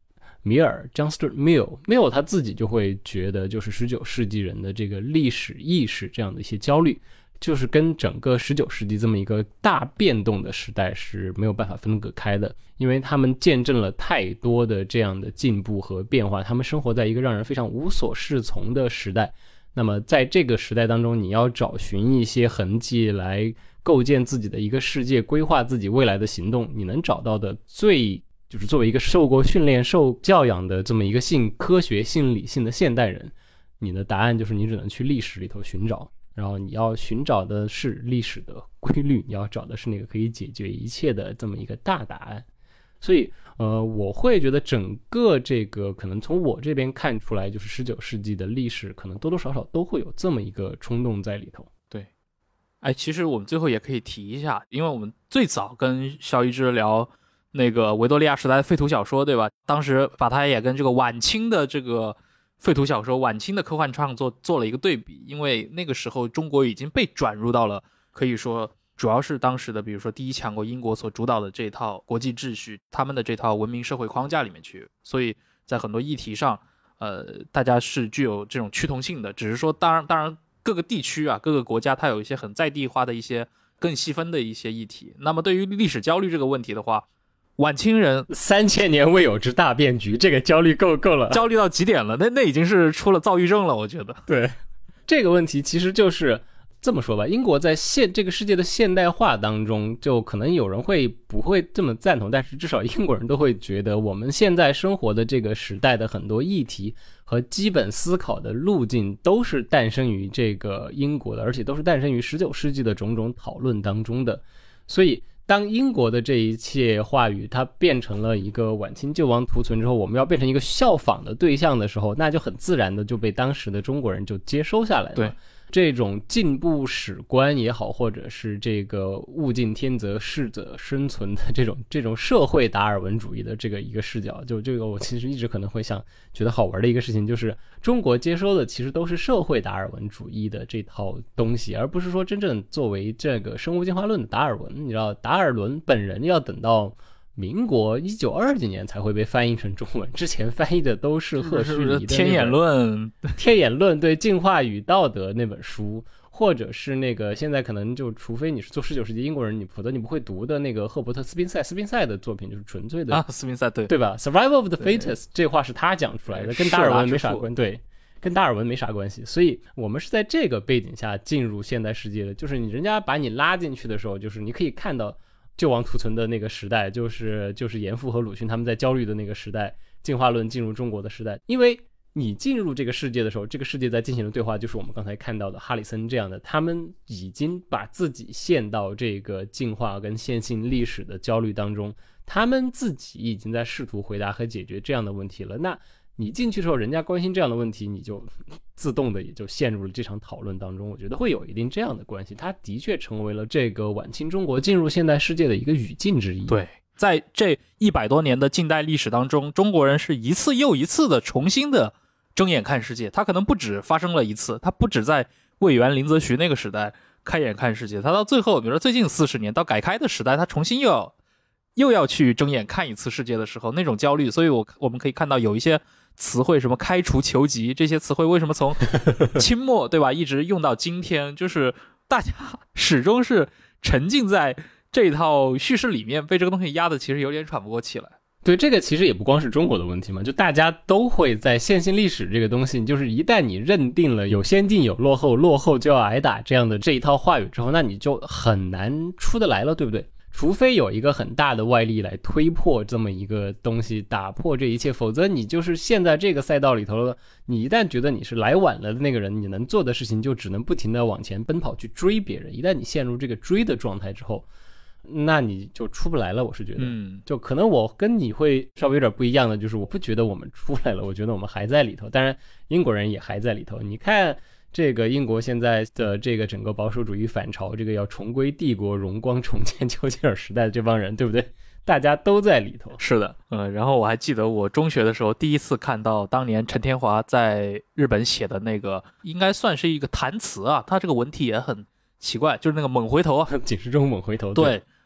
米尔 John Stuart Mill Mill 他自己就会觉得，就是十九世纪人的这个历史意识这样的一些焦虑，就是跟整个十九世纪这么一个大变动的时代是没有办法分割开的，因为他们见证了太多的这样的进步和变化，他们生活在一个让人非常无所适从的时代。那么在这个时代当中，你要找寻一些痕迹来构建自己的一个世界，规划自己未来的行动，你能找到的最就是作为一个受过训练受教养的这么一个性科学性理性的现代人，你的答案就是你只能去历史里头寻找，然后你要寻找的是历史的规律，你要找的是那个可以解决一切的这么一个大答案。所以呃，我会觉得整个这个可能从我这边看出来，就是十九世纪的历史可能多多少少都会有这么一个冲动在里头。 对，哎，其实我们最后也可以提一下，因为我们最早跟肖一之聊那个维多利亚时代的废土小说，对吧？当时把它也跟这个晚清的这个废土小说、晚清的科幻创作做了一个对比，因为那个时候中国已经被转入到了可以说主要是当时的比如说第一强国英国所主导的这套国际秩序，他们的这套文明社会框架里面去，所以在很多议题上呃，大家是具有这种趋同性的，只是说当然当然各个地区啊各个国家它有一些很在地化的一些更细分的一些议题。那么对于历史焦虑这个问题的话，晚清人三千年未有之大变局，这个焦虑够够了， 焦虑到极点了，那那已经是出了躁郁症了，我觉得。 对，这个问题其实就是这么说吧，英国在现这个世界的现代化当中，就可能有人会不会这么赞同，但是至少英国人都会觉得，我们现在生活的这个时代的很多议题和基本思考的路径都是诞生于这个英国的，而且都是诞生于十九世纪的种种讨论当中的。所以当英国的这一切话语它变成了一个晚清救亡图存之后，我们要变成一个效仿的对象的时候，那就很自然的就被当时的中国人就接收下来了。 对， 这种进步史观也好，或者是这个物竞天择适者生存的这种这种社会达尔文主义的这个一个视角，就这个我其实一直可能会想觉得好玩的一个事情，就是中国接收的其实都是社会达尔文主义的这套东西，而不是说真正作为这个生物进化论的达尔文。你知道达尔文本人要等到民国一九二几年才会被翻译成中文，之前翻译的都是赫胥黎的天演论天演论对进化与道德那本书，或者是那个现在可能就除非你是做十九世纪英国人，你否则你不会读的那个赫伯特斯宾塞斯宾塞的作品，就是纯粹的啊，斯宾塞对对吧 Survival of the Fittest 这话是他讲出来的，跟达尔文没啥关系，对，跟达尔文没啥关系。所以我们是在这个背景下进入现代世界的，就是你人家把你拉进去的时候，就是你可以看到救亡图存的那个时代，就是就是严复和鲁迅他们在焦虑的那个时代，进化论进入中国的时代。因为你进入这个世界的时候，这个世界在进行的对话就是我们刚才看到的哈里森这样的，他们已经把自己陷到这个进化跟线性历史的焦虑当中，他们自己已经在试图回答和解决这样的问题了。那你进去之后，人家关心这样的问题，你就自动的也就陷入了这场讨论当中。我觉得会有一定这样的关系，它的确成为了这个晚清中国进入现代世界的一个语境之一。 对，在这一百多年的近代历史当中，中国人是一次又一次的重新的睁眼看世界。它可能不止发生了一次，它不止在魏源、林则徐那个时代开眼看世界，它到最后，比如说最近四十年到改开的时代，它重新又要又要去睁眼看一次世界的时候，那种焦虑。所以我我们可以看到有一些词汇，什么开除求疾，这些词汇为什么从清末对吧一直用到今天，就是大家始终是沉浸在这套叙事里面，被这个东西压的其实有点喘不过气来。 对，这个其实也不光是中国的问题嘛，就大家都会在线性历史这个东西，就是一旦你认定了有先进有落后，落后就要挨打这样的这一套话语之后，那你就很难出得来了，对不对？除非有一个很大的外力来推破这么一个东西，打破这一切，否则你就是陷在这个赛道里头了。你一旦觉得你是来晚了的那个人，你能做的事情就只能不停的往前奔跑去追别人。一旦你陷入这个追的状态之后，那你就出不来了。我是觉得，嗯，就可能我跟你会稍微有点不一样的，就是我不觉得我们出来了，我觉得我们还在里头。当然，英国人也还在里头。你看。这个英国现在的这个整个保守主义反潮，这个要重归帝国荣光重建丘吉尔时代的这帮人，对不对？大家都在里头。 是的，呃，然后我还记得我中学的时候第一次看到当年陈天华在日本写的那个，应该算是一个弹词啊，他这个文体也很奇怪，就是那个猛回头啊， 警示中猛回头。 对，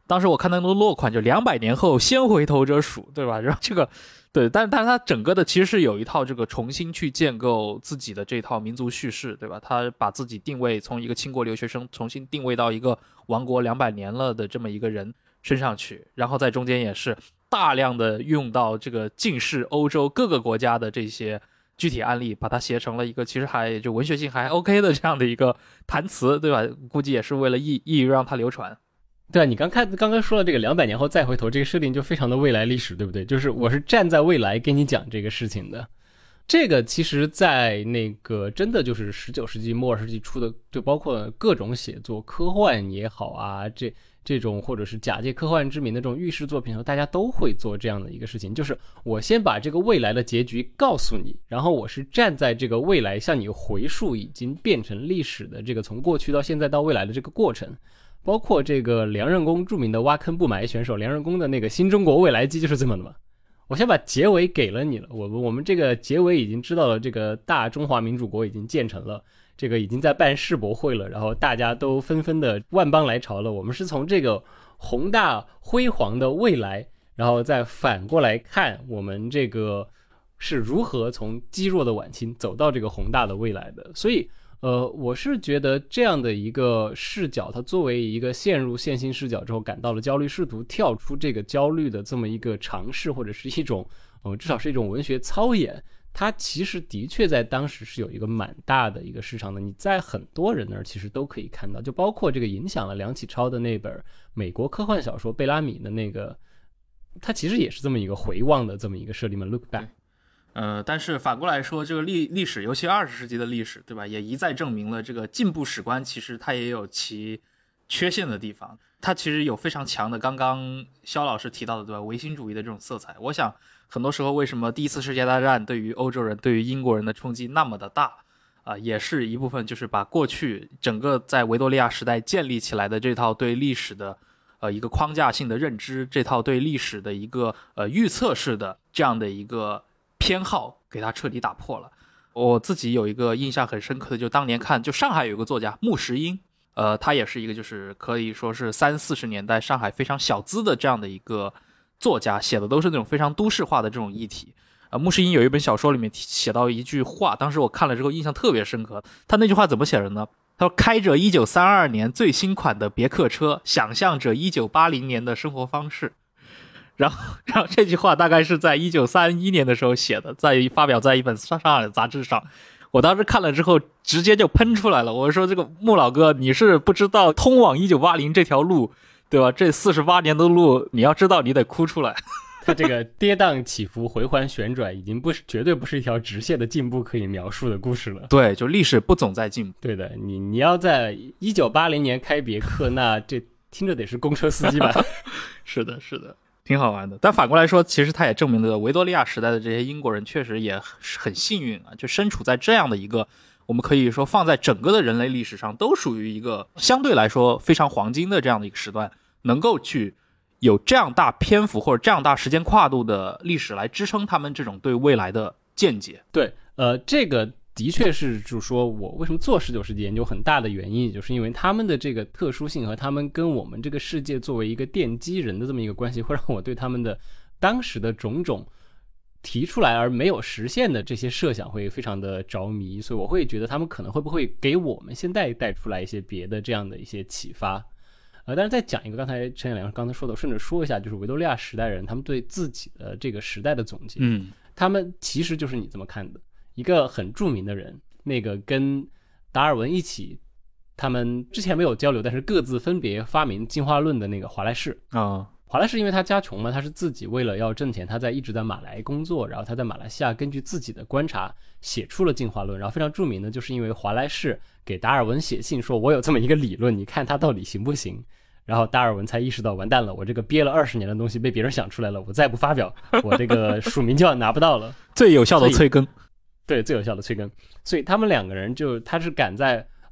当时我看那个落款就两百年后先回头者属，对吧？然后这个对，但但是它整个的其实是有一套这个重新去建构自己的这套民族叙事，对吧？他把自己定位从一个清国留学生重新定位到一个亡国两百年了的这么一个人身上去，然后在中间也是大量的用到这个近世欧洲各个国家的这些具体案例，把它写成了一个其实还就文学性还 OK 的这样的一个谈词，对吧？估计也是为了意意让它流传。 对啊，你刚看刚刚说了这个两百年后再回头这个设定就非常的未来历史，对不对？就是我是站在未来跟你讲这个事情的。这个其实在那个真的就是十九世纪末二十世纪初的，就包括各种写作科幻也好啊，这这种或者是假借科幻之名的这种寓世作品，大家都会做这样的一个事情，就是我先把这个未来的结局告诉你，然后我是站在这个未来向你回溯已经变成历史的这个从过去到现在到未来的这个过程。包括这个梁任公著名的挖坑不埋选手梁任公的那个新中国未来机就是这么的嘛。我先把结尾给了你了，我我们这个结尾已经知道了，这个大中华民主国已经建成了，这个已经在办世博会了，然后大家都纷纷的万邦来朝了。我们是从这个宏大辉煌的未来，然后再反过来看我们这个是如何从积弱的晚清走到这个宏大的未来的。所以呃，我是觉得这样的一个视角，它作为一个陷入线性视角之后感到了焦虑，试图跳出这个焦虑的这么一个尝试，或者是一种呃，至少是一种文学操演，它其实的确在当时是有一个蛮大的一个市场的。你在很多人那儿其实都可以看到，就包括这个影响了梁启超的那本美国科幻小说贝拉米的那个，它其实也是这么一个回望的这么一个设定嘛 ，look back。 呃，但是反过来说，这个历历史，尤其二十世纪的历史，对吧，也一再证明了这个进步史观其实它也有其缺陷的地方。它其实有非常强的，刚刚肖老师提到的，对吧，唯心主义的这种色彩。我想很多时候为什么第一次世界大战对于欧洲人、对于英国人的冲击那么的大啊、呃，也是一部分就是把过去整个在维多利亚时代建立起来的这套对历史的呃一个框架性的认知，这套对历史的一个呃预测式的这样的一个偏好给他彻底打破了。我自己有一个印象很深刻的，就当年看，就上海有一个作家穆石英，呃，他也是一个就是可以说是三四十年代上海非常小资的这样的一个作家，写的都是那种非常都市化的这种议题。呃，穆石英有一本小说里面写到一句话，当时我看了之后印象特别深刻。他那句话怎么写的呢？他说：“开着一九三二年最新款的别克车，想象着一九八零年的生活方式。”然后，然后这句话大概是在一九三一年的时候写的，在发表在一本上海的杂志上。我当时看了之后，直接就喷出来了。我说：“这个穆老哥，你是不知道通往一九八零这条路，对吧？这四十八年的路，你要知道，你得哭出来。” 它这个跌宕起伏、回环旋转，已经不是绝对不是一条直线的进步可以描述的故事了。 对，就历史不总在进步。 对的，你你要在一九八零年开别克，那这听着得是公车司机吧？ 是的，是的。挺好玩的。但反过来说，其实它也证明了维多利亚时代的这些英国人确实也很幸运啊，就身处在这样的一个，我们可以说放在整个的人类历史上都属于一个相对来说非常黄金的这样的一个时段，能够去有这样大篇幅或者这样大时间跨度的历史来支撑他们这种对未来的见解。 对，呃，这个的确是，就是说我为什么做十九世纪研究很大的原因，就是因为他们的这个特殊性和他们跟我们这个世界作为一个奠基人的这么一个关系，会让我对他们的当时的种种提出来而没有实现的这些设想会非常的着迷，所以我会觉得他们可能会不会给我们现在带出来一些别的这样的一些启发。呃，但是再讲一个刚才陈彦良刚才说的，我顺着说一下，就是维多利亚时代人他们对自己的这个时代的总结。 嗯， 他们其实就是你这么看的，一个很著名的人，那个跟达尔文一起，他们之前没有交流，但是各自分别发明进化论的那个华莱士啊、哦。 华莱士因为他家穷嘛，他是自己为了要挣钱，他在一直在马来工作，然后他在马来西亚根据自己的观察写出了进化论，然后非常著名的就是因为华莱士给达尔文写信说我有这么一个理论，你看他到底行不行，然后达尔文才意识到完蛋了，我这个憋了二十年的东西被别人想出来了，我再不发表我这个署名就要拿不到了。 最有效的催更。 对，最有效的催更。所以他们两个人就他是赶在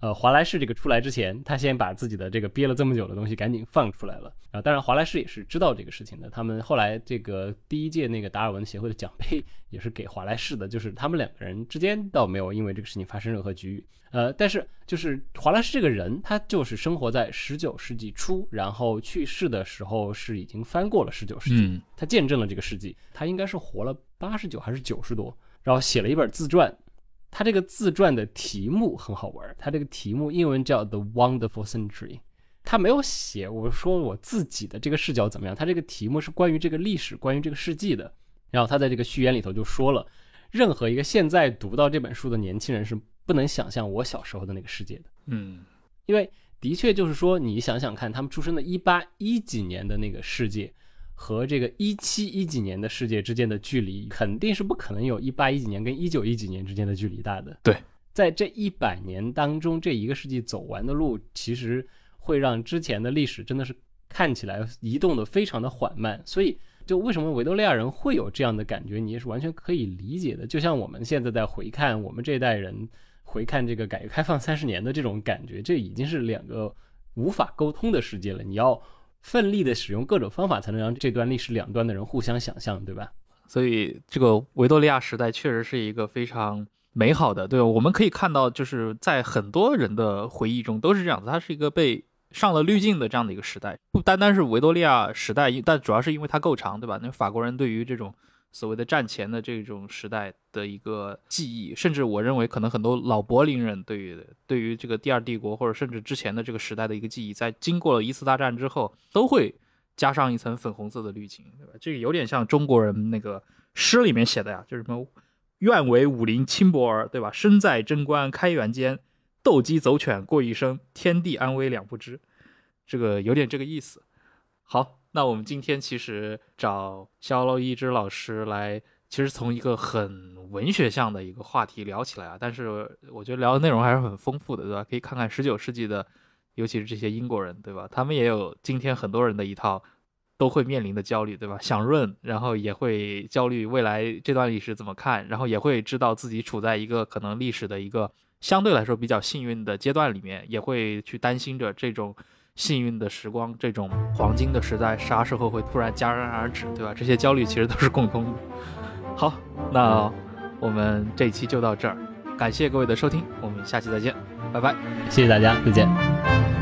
呃，华莱士这个出来之前，他先把自己的这个憋了这么久的东西赶紧放出来了。然后，当然华莱士也是知道这个事情的。他们后来这个第一届那个达尔文协会的奖杯也是给华莱士的，就是他们两个人之间倒没有因为这个事情发生任何局域。呃，但是就是华莱士这个人，他就是生活在十九世纪初，然后去世的时候是已经翻过了十九世纪，嗯、他见证了这个世纪，他应该是活了八十九还是九十多，然后写了一本自传。他这个自传的题目很好玩，他这个题目英文叫 The Wonderful Century， 他没有写我说我自己的这个视角怎么样，他这个题目是关于这个历史，关于这个世纪的。然后他在这个序言里头就说了，任何一个现在读到这本书的年轻人是不能想象我小时候的那个世界的。嗯，因为的确就是说，你想想看，他们出生的一八一几年的那个世界和这个一七一几年的世界之间的距离，肯定是不可能有一八一几年跟一九一几年之间的距离大的。 对， 在这一百年当中，这一个世纪走完的路，其实会让之前的历史真的是看起来移动的非常的缓慢。所以，就为什么维多利亚人会有这样的感觉，你也是完全可以理解的。就像我们现在在回看我们这一代人回看这个改革开放三十年的这种感觉，这已经是两个无法沟通的世界了。你要奋力的使用各种方法才能让这段历史两端的人互相想象，对吧？ 所以这个维多利亚时代确实是一个非常美好的，对吧？我们可以看到就是在很多人的回忆中都是这样子，它是一个被上了滤镜的这样的一个时代，不单单是维多利亚时代，但主要是因为它够长，对吧？那法国人对于这种所谓的战前的这种时代的一个记忆，甚至我认为可能很多老柏林人对于对于这个第二帝国或者甚至之前的这个时代的一个记忆，在经过了一次大战之后都会加上一层粉红色的滤镜，对吧？这个有点像中国人那个诗里面写的呀，就是什么愿为武林轻薄儿，对吧？身在贞观开元间，斗鸡走犬过一生，天地安危两不知，这个有点这个意思。好，那我们今天其实找肖一之老师来，其实从一个很文学向的一个话题聊起来啊，但是我觉得聊的内容还是很丰富的，对吧？可以看看十九世纪的，尤其是这些英国人，对吧？他们也有今天很多人的一套都会面临的焦虑，对吧？想润，然后也会焦虑未来这段历史怎么看，然后也会知道自己处在一个可能历史的一个相对来说比较幸运的阶段里面，也会去担心着这种幸运的时光，这种黄金的时代啥时候会突然戛然而止，对吧？这些焦虑其实都是共通的。好，那我们这一期就到这儿，感谢各位的收听，我们下期再见，拜拜。 谢谢大家，再见。